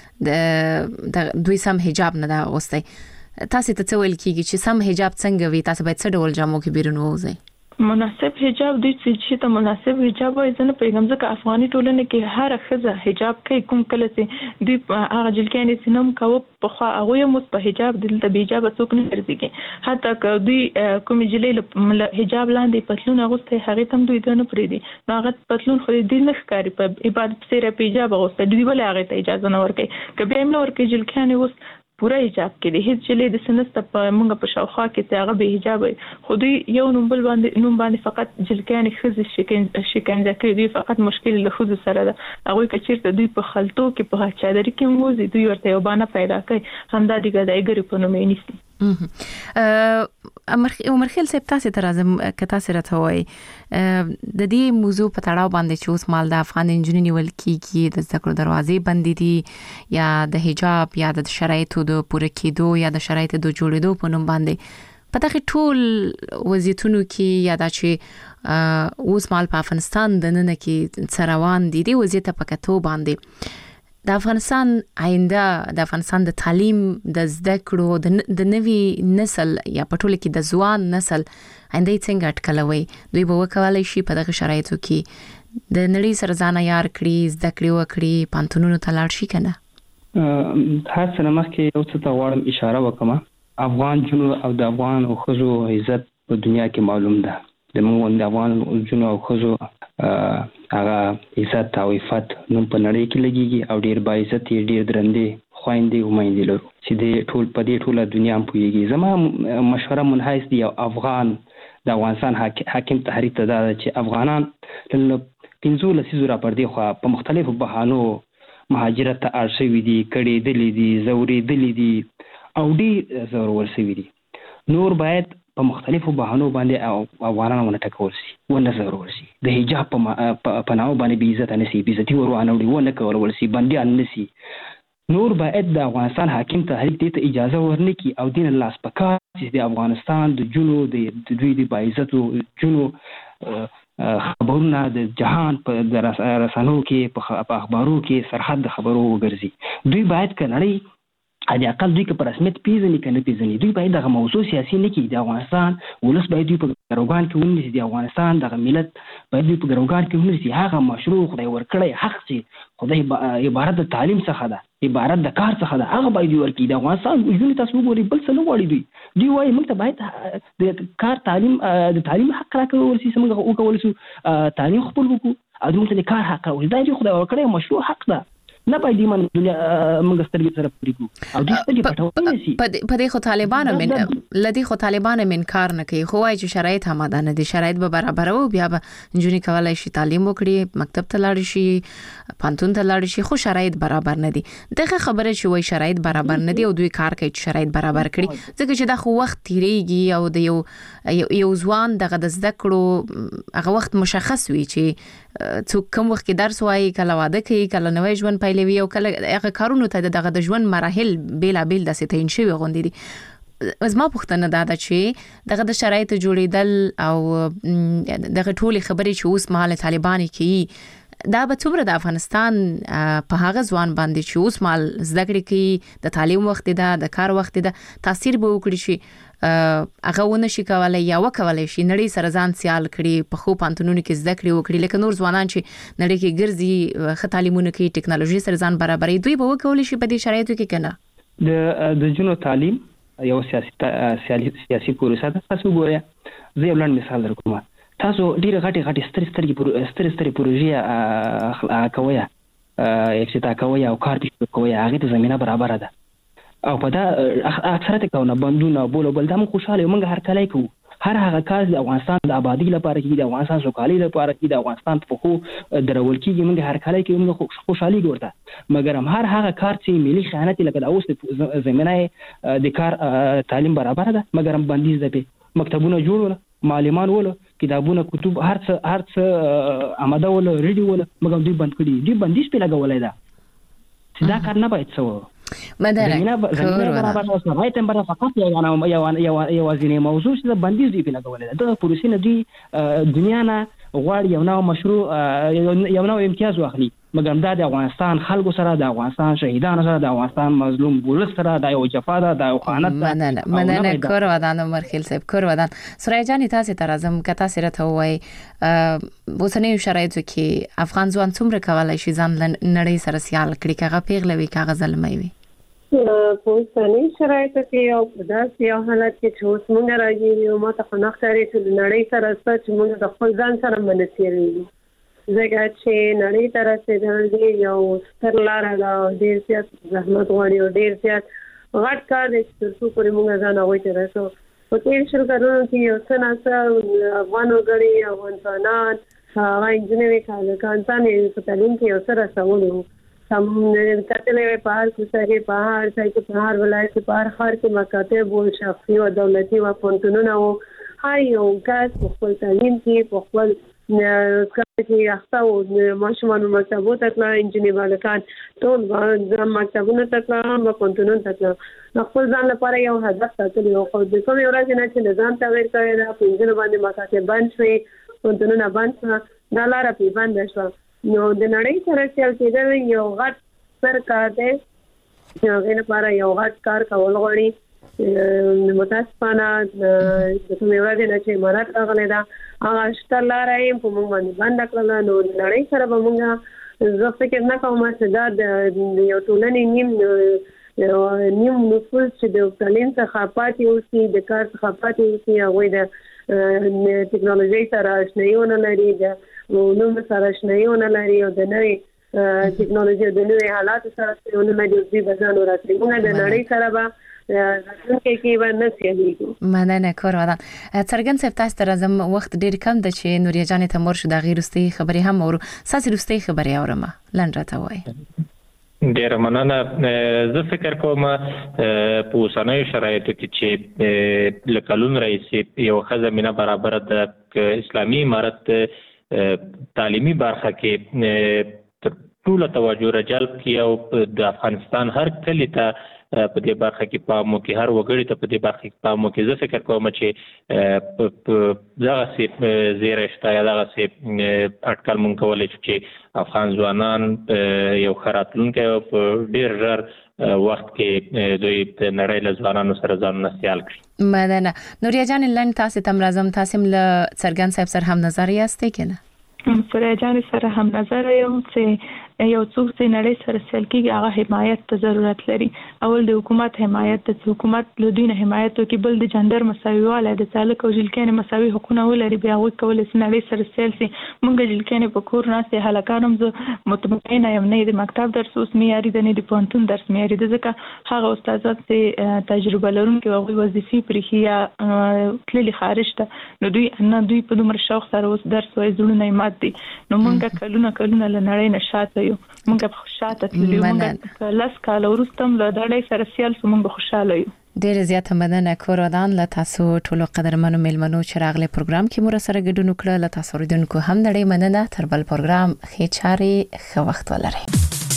چې د دوی سم حجاب نه دا اوسه تاسو ته څه ویل کېږي چې سم حجاب څنګه وي، تاسو باید څه ډول جامو کې بیرون ووځئ؟ مناسب حجاب دوی چې ته مناسب حجاب وایي زنه پیغام ځکه افغاني ټولنه کې هر خزه حجاب کوي کوم کله چې دوی هغه جلکانې سينم کوي په خو هغه مو په حجاب دلته به حجاب څوک نه ورځي حتی که دوی کوم جلې حجاب لاندې پتلون اغوسته هغه تم دوی نه پرې دي نو هغه پتلون خو دې نه ښکاری په عبادت سره په حجاب اغوسته دوی ولې هغه ته اجازه نه ورکړي که به هم نه ورکړي جلکانې وس پورا حجاب کې د هیڅ جلې د سنست په موږ په شاوخوا کې هغه به حجاب خو دوی یو نوم بل باندې نوم باندې فقط جلکانې خزه شکن شکنجه کوي دوی فقط مشکل له خزه سره ده هغه کچیرته دوی په خلطو کې په چادر کې موزي دوی ورته یو باندې پیدا کوي همدا د ګډایګری په نوم یې نیسي. امر عمرخیل صاحب تاسو ته راځم که تاسو راته وایي د دې موضوع په تړاو باندې چې اوس مال د افغان انجنیر نیول کیږي د ذکر دروازې بندې دي یا د حجاب یا د شرایطو د پوره کېدو یا د شرایطو د جوړېدو په نوم باندې په دغه ټول وضعیتونو کې یا د چې اوس مال په افغانستان د نن کې څروان دي د وضعیت په کتو باندې د افغانستان آینده د افغانستان د تعلیم د زده کړو د نوي نسل یا په ټوله کې د ځوان نسل آینده څنګه اټکلوي دوی به وکولای شي په دغه شرایطو کې د نړۍ سره ځان عیار کړي زده کړې وکړي پانتونونو ته لاړ شي کنه؟ هر څه مخکې یو څه ته غواړم اشاره وکم افغان جنو او د افغان او خزو عزت په دنیا کې معلوم ده د موږ د افغان جنو او خزو هغه عزت او عفت نن په نړۍ کې لګيږي او ډیر با عزت ډیر درندې خويندې او مېندې لرو چې د ټول په دې ټوله دنیا په یږي زما مشوره منحیث دی افغان د افغانستان حاکم تحریک ته دا چې افغانان له پنځو لسیزو را پر دي خو په مختلفو بهانو مهاجرت ته ارشوي دي کړي دي دي زوري دي دي او ډیر زور ورسوي دي نور باید په مختلفو بهانو باندې افغانان ونه ټکول شي ونه زور ورسي د حجاب په نامه باندې بي عزت نه سي بي عزتي ورونه وړي ونه کول ورسي باندې ان نسي نور باید د افغانستان حاکم تحریک ته اجازه ورنکي او دین الله سپکا چې د افغانستان د جنو د دوی د باعزتو جنو خبرونه د جهان په رسنیو کې په اخبارو کې سرحد د خبرو وګرځي. دوی باید کنړی اځ اقل دوی که په رسمیت پیژني کنه پیژني دوی باید دغه موضوع سیاسي نه کړي. د افغانستان ولس باید دوی په ګروګان کې ونیسي. د افغانستان دغه ملت باید دوی په ګروګان کې ونیسي. هغه مشروع خدای ورکړی حق چې خدای عبارت د تعلیم څخه ده، عبارت د کار څخه ده، هغه باید ورکړي. د افغانستان ژوند تاسو وګورئ بل څه نه غواړي. دوی دوی وایي موږ ته باید د کار تعلیم د تعلیم حق راکړل شي، موږ وکولای شو تعلیم خپل وکړو او موږ ته د کار حق راوړي. دا چې خدای ورکړی مشروع حق ده، نه باید دی من دنیا موږ سترګې سره پریږو او دې سترګې پټول شي. په دې خو طالبانو من لدی خو طالبانو من کار نه کوي، خو وايي چې شرایط هم ده، دي شرایط به برابر او بیا به انجونی کولای شي تعلیم وکړي، مکتب ته لاړ شي، پانتون ته لاړ شي، خو شرایط برابر نه دي. دغه خبره چې وای شرایط برابر نه دي او دوی کار کوي چې شرایط برابر کړي، ځکه چې دا خو وخت تیریږي او د یو یو ځوان دغه د زده کړو هغه وخت مشخص وي چې څوک کوم وخت کې درس وایي، کله واده کوي، کله نوې ژوند پیلوي او کله هغه کارونه ته دغه د ژوند مراحل بیلا بیل د ستین شوی غونډې دي. زما پوښتنه دا ده چې دغه د شرایط جوړیدل او دغه ټولي خبرې چې اوس مهال طالبان کوي دا به څومره د افغانستان په هغه ځوان باندې چې اوس مهال زده کړې کوي، د تعلیم وخت ده، د کار وخت ده، تاثیر به وکړي شي هغه ونه شي کولای یا وکولای شي نړۍ سره ځان سیال کړي، په خو پانتونونو کې زده کړې وکړي. لکه نور ځوانان چې نړۍ کې ګرځي ښه تعلیمونه کوي، ټکنالوژي سره ځان برابري، دوی به وکولای شي په دې شرایطو کې کنه. د د جنو تعلیم یو سیاسي سیاسي پروسه ده. تاسو ګورئ زه یو لاندې مثال درکوم. تاسو ډیره غټي غټي ستر سترګې ستر ستر پروژې کوي، افتتاح کوي او کار پېښ کوي، هغه ته زمينه برابر ده او په دا اکثریت کونه بندونه بوله بل دمو خوشاله موږ هر کله کوو. هر هغه کار د افغانستان د آبادی لپاره کې، د افغانستان سوکالي لپاره کې، د افغانستان په خو درول کېږي، موږ هر کله کې موږ خوشحالي ګورته. مګر هم هر هغه کار چې ملي خیانت لکه د اوس زمينه د کار تعلیم برابر ده، مګر هم بندیز ده. په مکتبونه جوړول، معلمان ول، کتابونه، کتب، هر څه هر څه آماده ول، ریډي ول، مګر دوی بند کړي. دوی بندیز په لګولای ده چې دا کار نه باید سو مداره زمینه برابر نه اوسه. باید هم برابر فقط یو یو یو یو ځینې موضوع چې بندیز دی په لګولای ده. د پروسې نه دی دنیا نه غواړي یو نوع مشروع یو نوع امتیاز واخلي، مګر دا د افغانستان خلکو سره، د افغانستان شهیدانو سره، د افغانستان مظلوم ولس سره دا یو جفا ده، دا یو خیانت ده. مننه مننه کور ودان عمر خیل صاحب، کور ودان. سورای جان تاسو ته راځم که تاسو راته وای اوسنۍ شرایطو کې افغان ځوان څومره کولای شي ځان نړۍ سره سیال کړي، کاغه پیغلوي کاغه ظلمي وي؟ په اوسنۍ شرایطو کې یو داسې یو حالت کې چې اوس موږ راځي او ماته خو نه ښکاري چې د نړۍ سره څه چې موږ د خپل ځان سره منسیږو، ځکه چې نړۍ ته رسېدل دی یو ستر لاره ده او ډېر زیات زحمت غواړي او ډېر زیات غټ کار دی چې تر څو پورې موږ ځان هغوی ته رسو. په تېرو شلو کلونو کې یو څه ناڅه افغان وګړي، افغانان، هغه نجونې وې، هلکان یې په تعلیم کې یو څه رسولي وو. هم کتلې وې په هر کوڅه کې، په هر ځای کې، په هر ولایت کې، په هر ښار کې مکاتب وو، شخصي او دولتي وو، پوهنتونونه وو. هر یو کس په خپل تعلیم کې، په خپل کار کې اخته وو. ماشومان مکتبونو ته تلل، نجونې بالکان ټول مکتبونو ته تلل، پوهنتونونو ته تلل. خپل ځان لپاره یو هدف ټاکلی وو. خو د کومې ورځې نه چې نظام تغیر کړی ده، په نجونو باندې مکاتب بند شوې، پوهنتونونه بند شوه، دا لاره پرې بنده شوه. نو د نړۍ سره سیال کېدل یو غټ ستر کار دی، هغې لپاره یو غټ کار کول غواړي. متاسفانه د کومې ورځې نه چې امارات راغلی ده، هغه شته لاره یې په موږ باندې بنده کړله. نو د نړۍ سره به موږ زه فکر نه کوم چې دا د یو ټولنې نیم نیم نفوذ چې د تعلیم څخه پاتې اوسي، د کار څخه پاتې اوسي، هغوی د ټکنالوژۍ سره اشنایي ونه لري، د علومو سره اشنایي ونه لري او د نوې ټکنالوژي او د نوې حالاتو سره ونه لري. دوی به ځان ورسوي. موږ د نړۍ سره به راتلونکي کې به نه سیالېږو. مننه کور ودان. څرګند صاحب تاسو ته راځم، وخت ډېر کم ده چې نوریا جانې ته مور شو د هغې وروستۍ خبرې هم اورو. ستاسې وروستۍ خبرې اورم، لنډ راته وایي. ډېره مننه. زه فکر کوم په اوسنیو شرایطو کې چې له کلونو راهیسې یو ښه زمینه برابره ده که اسلامي امارت تعلیمي برخه کې ټوله توجه را جلب کړي او د افغانستان هر کلي ته په دې برخه کې پام وکړي، هر وګړي ته په دې برخه کې پام وکړي. زه فکر کوم چې دغسې زیری شته یا دغسې اټکل مونږ کولی شو چې افغان ځوانان یو ښه راتلونکی په ډېر ژر وخت کې دوی د نړۍ له ځوانانو سره ځانونه سیال کړي. مننه. نوریا جان لنډ تاسو ته مرزم تاسو له څرګند صاحب سره هم نظر یاستئ کنه؟ سره جان سره هم نظر یم چې یو څوک چې نړۍ سره سیال کېږي هغه حمایت ته ضرورت لري. اول د حکومت حمایت، د حکومت له دوی نه حمایت وکړي، بل د جندر مساوي واله د ځالک او جلکانې مساوي حقونه ولري، بیا هغوی کولی شي نړۍ سره سیال شي. موږ جلکانې په کور ناستې هلکان هم زه مطمئنه یم نه د مکتب درس اوس معیاري ده نه د پوهنتون درس معیاري ده، ځکه هغه استادان چې تجربه لرونکي او هغوی وظیفې پرېښي یا تللي خارج ته، نو دوی نه دوی په دومره شوق سره اوس درس وایي، زړونه یې مات دي. نو موږ کلونه کلونه له نړۍ نه شاته یو، موږ به خوشاله تللی، موږ لاس کال وروسته له نړۍ سره سیال شو، موږ به خوشاله یو. ډېر زیاته مننه کورودان له تاسو ټولو قدرمنو میلمنو چې راغلي پروګرام کې مو سره ګډون وکړه. له تاسو ریدونکو هم ډېر مننه. تر بل پروګرام ښه چاري ښه وخت ولرئ.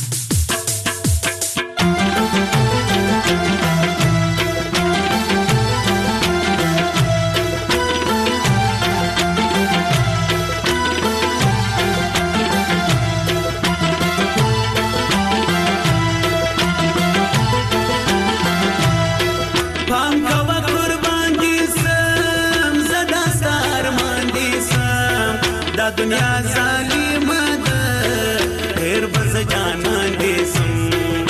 دنیا ظالمه ده ډېر بز جانان دې سم،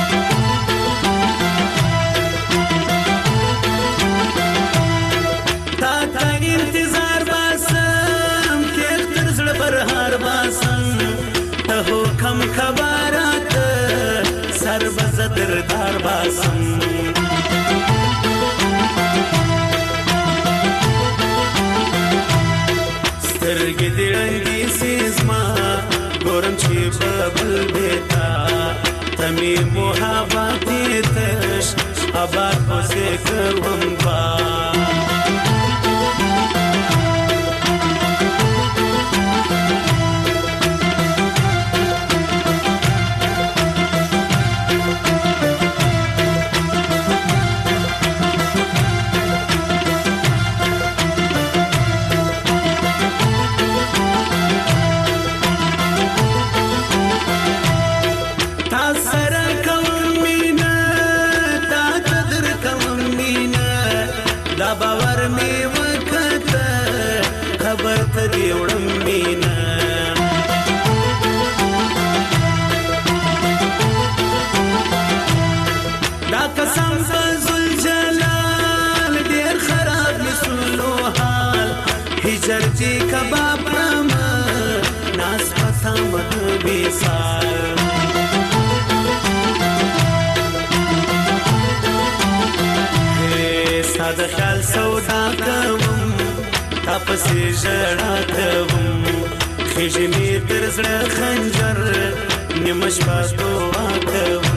تا ته انتظار باسم کې تر زړه پر هار باسم، ته حکم خبرات سر بز دردار باسم. سترګې دې ړندې سي زما ګورم چې په بل بیتا ته مې محبت تش آباد اوسې کوم با چرچی کباب پرما ناس پتا مد بیسال ساده خیال سودا کوم تپسی جڑا کوم خیجی می تر زړه خنجر نیمش باز دعا کوم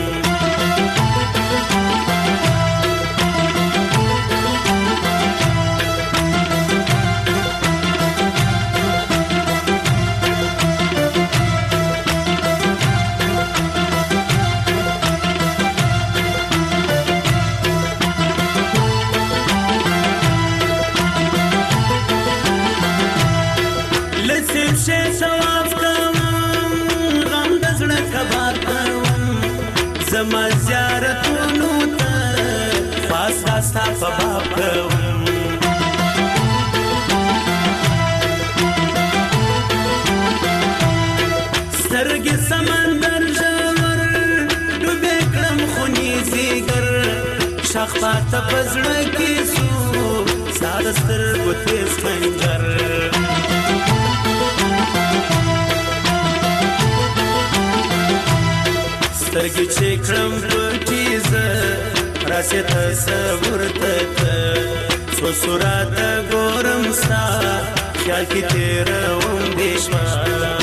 زما زیارتونو ته خاص خاص تا په باب کوم سترګې سمندر ژور ډوبې کړم خوني زیګر شاخ پاته په زړه کې سو ساده سترګو تیز خنجر سترګې چې کړم پټې زه راسې تصور ته څو صورته ګورم ستا خیال کې تېروم دې شپه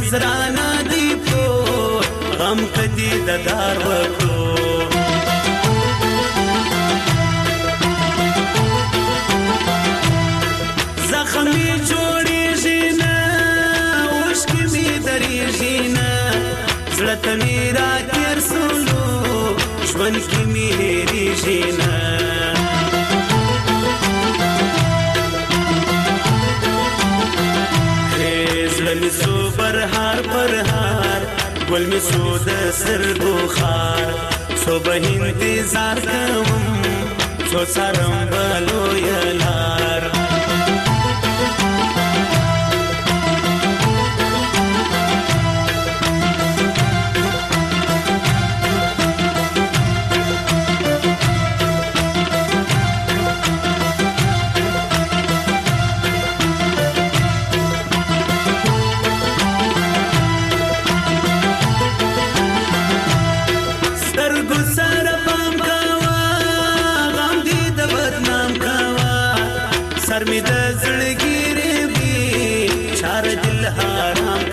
نظرانه دی په غم کدي د دار وکړو زخمي جوړیږي نه اوښکې مې درېږي نه زړه ته مې راګیر سولو ژوند کې مې هېرېږي نه زړه مې سو پرهار پرهار ګل مې سو د سترګو خار سو به انتظار کوم څو څارم به لویه لار سر می د زړګي ری چار دل حرام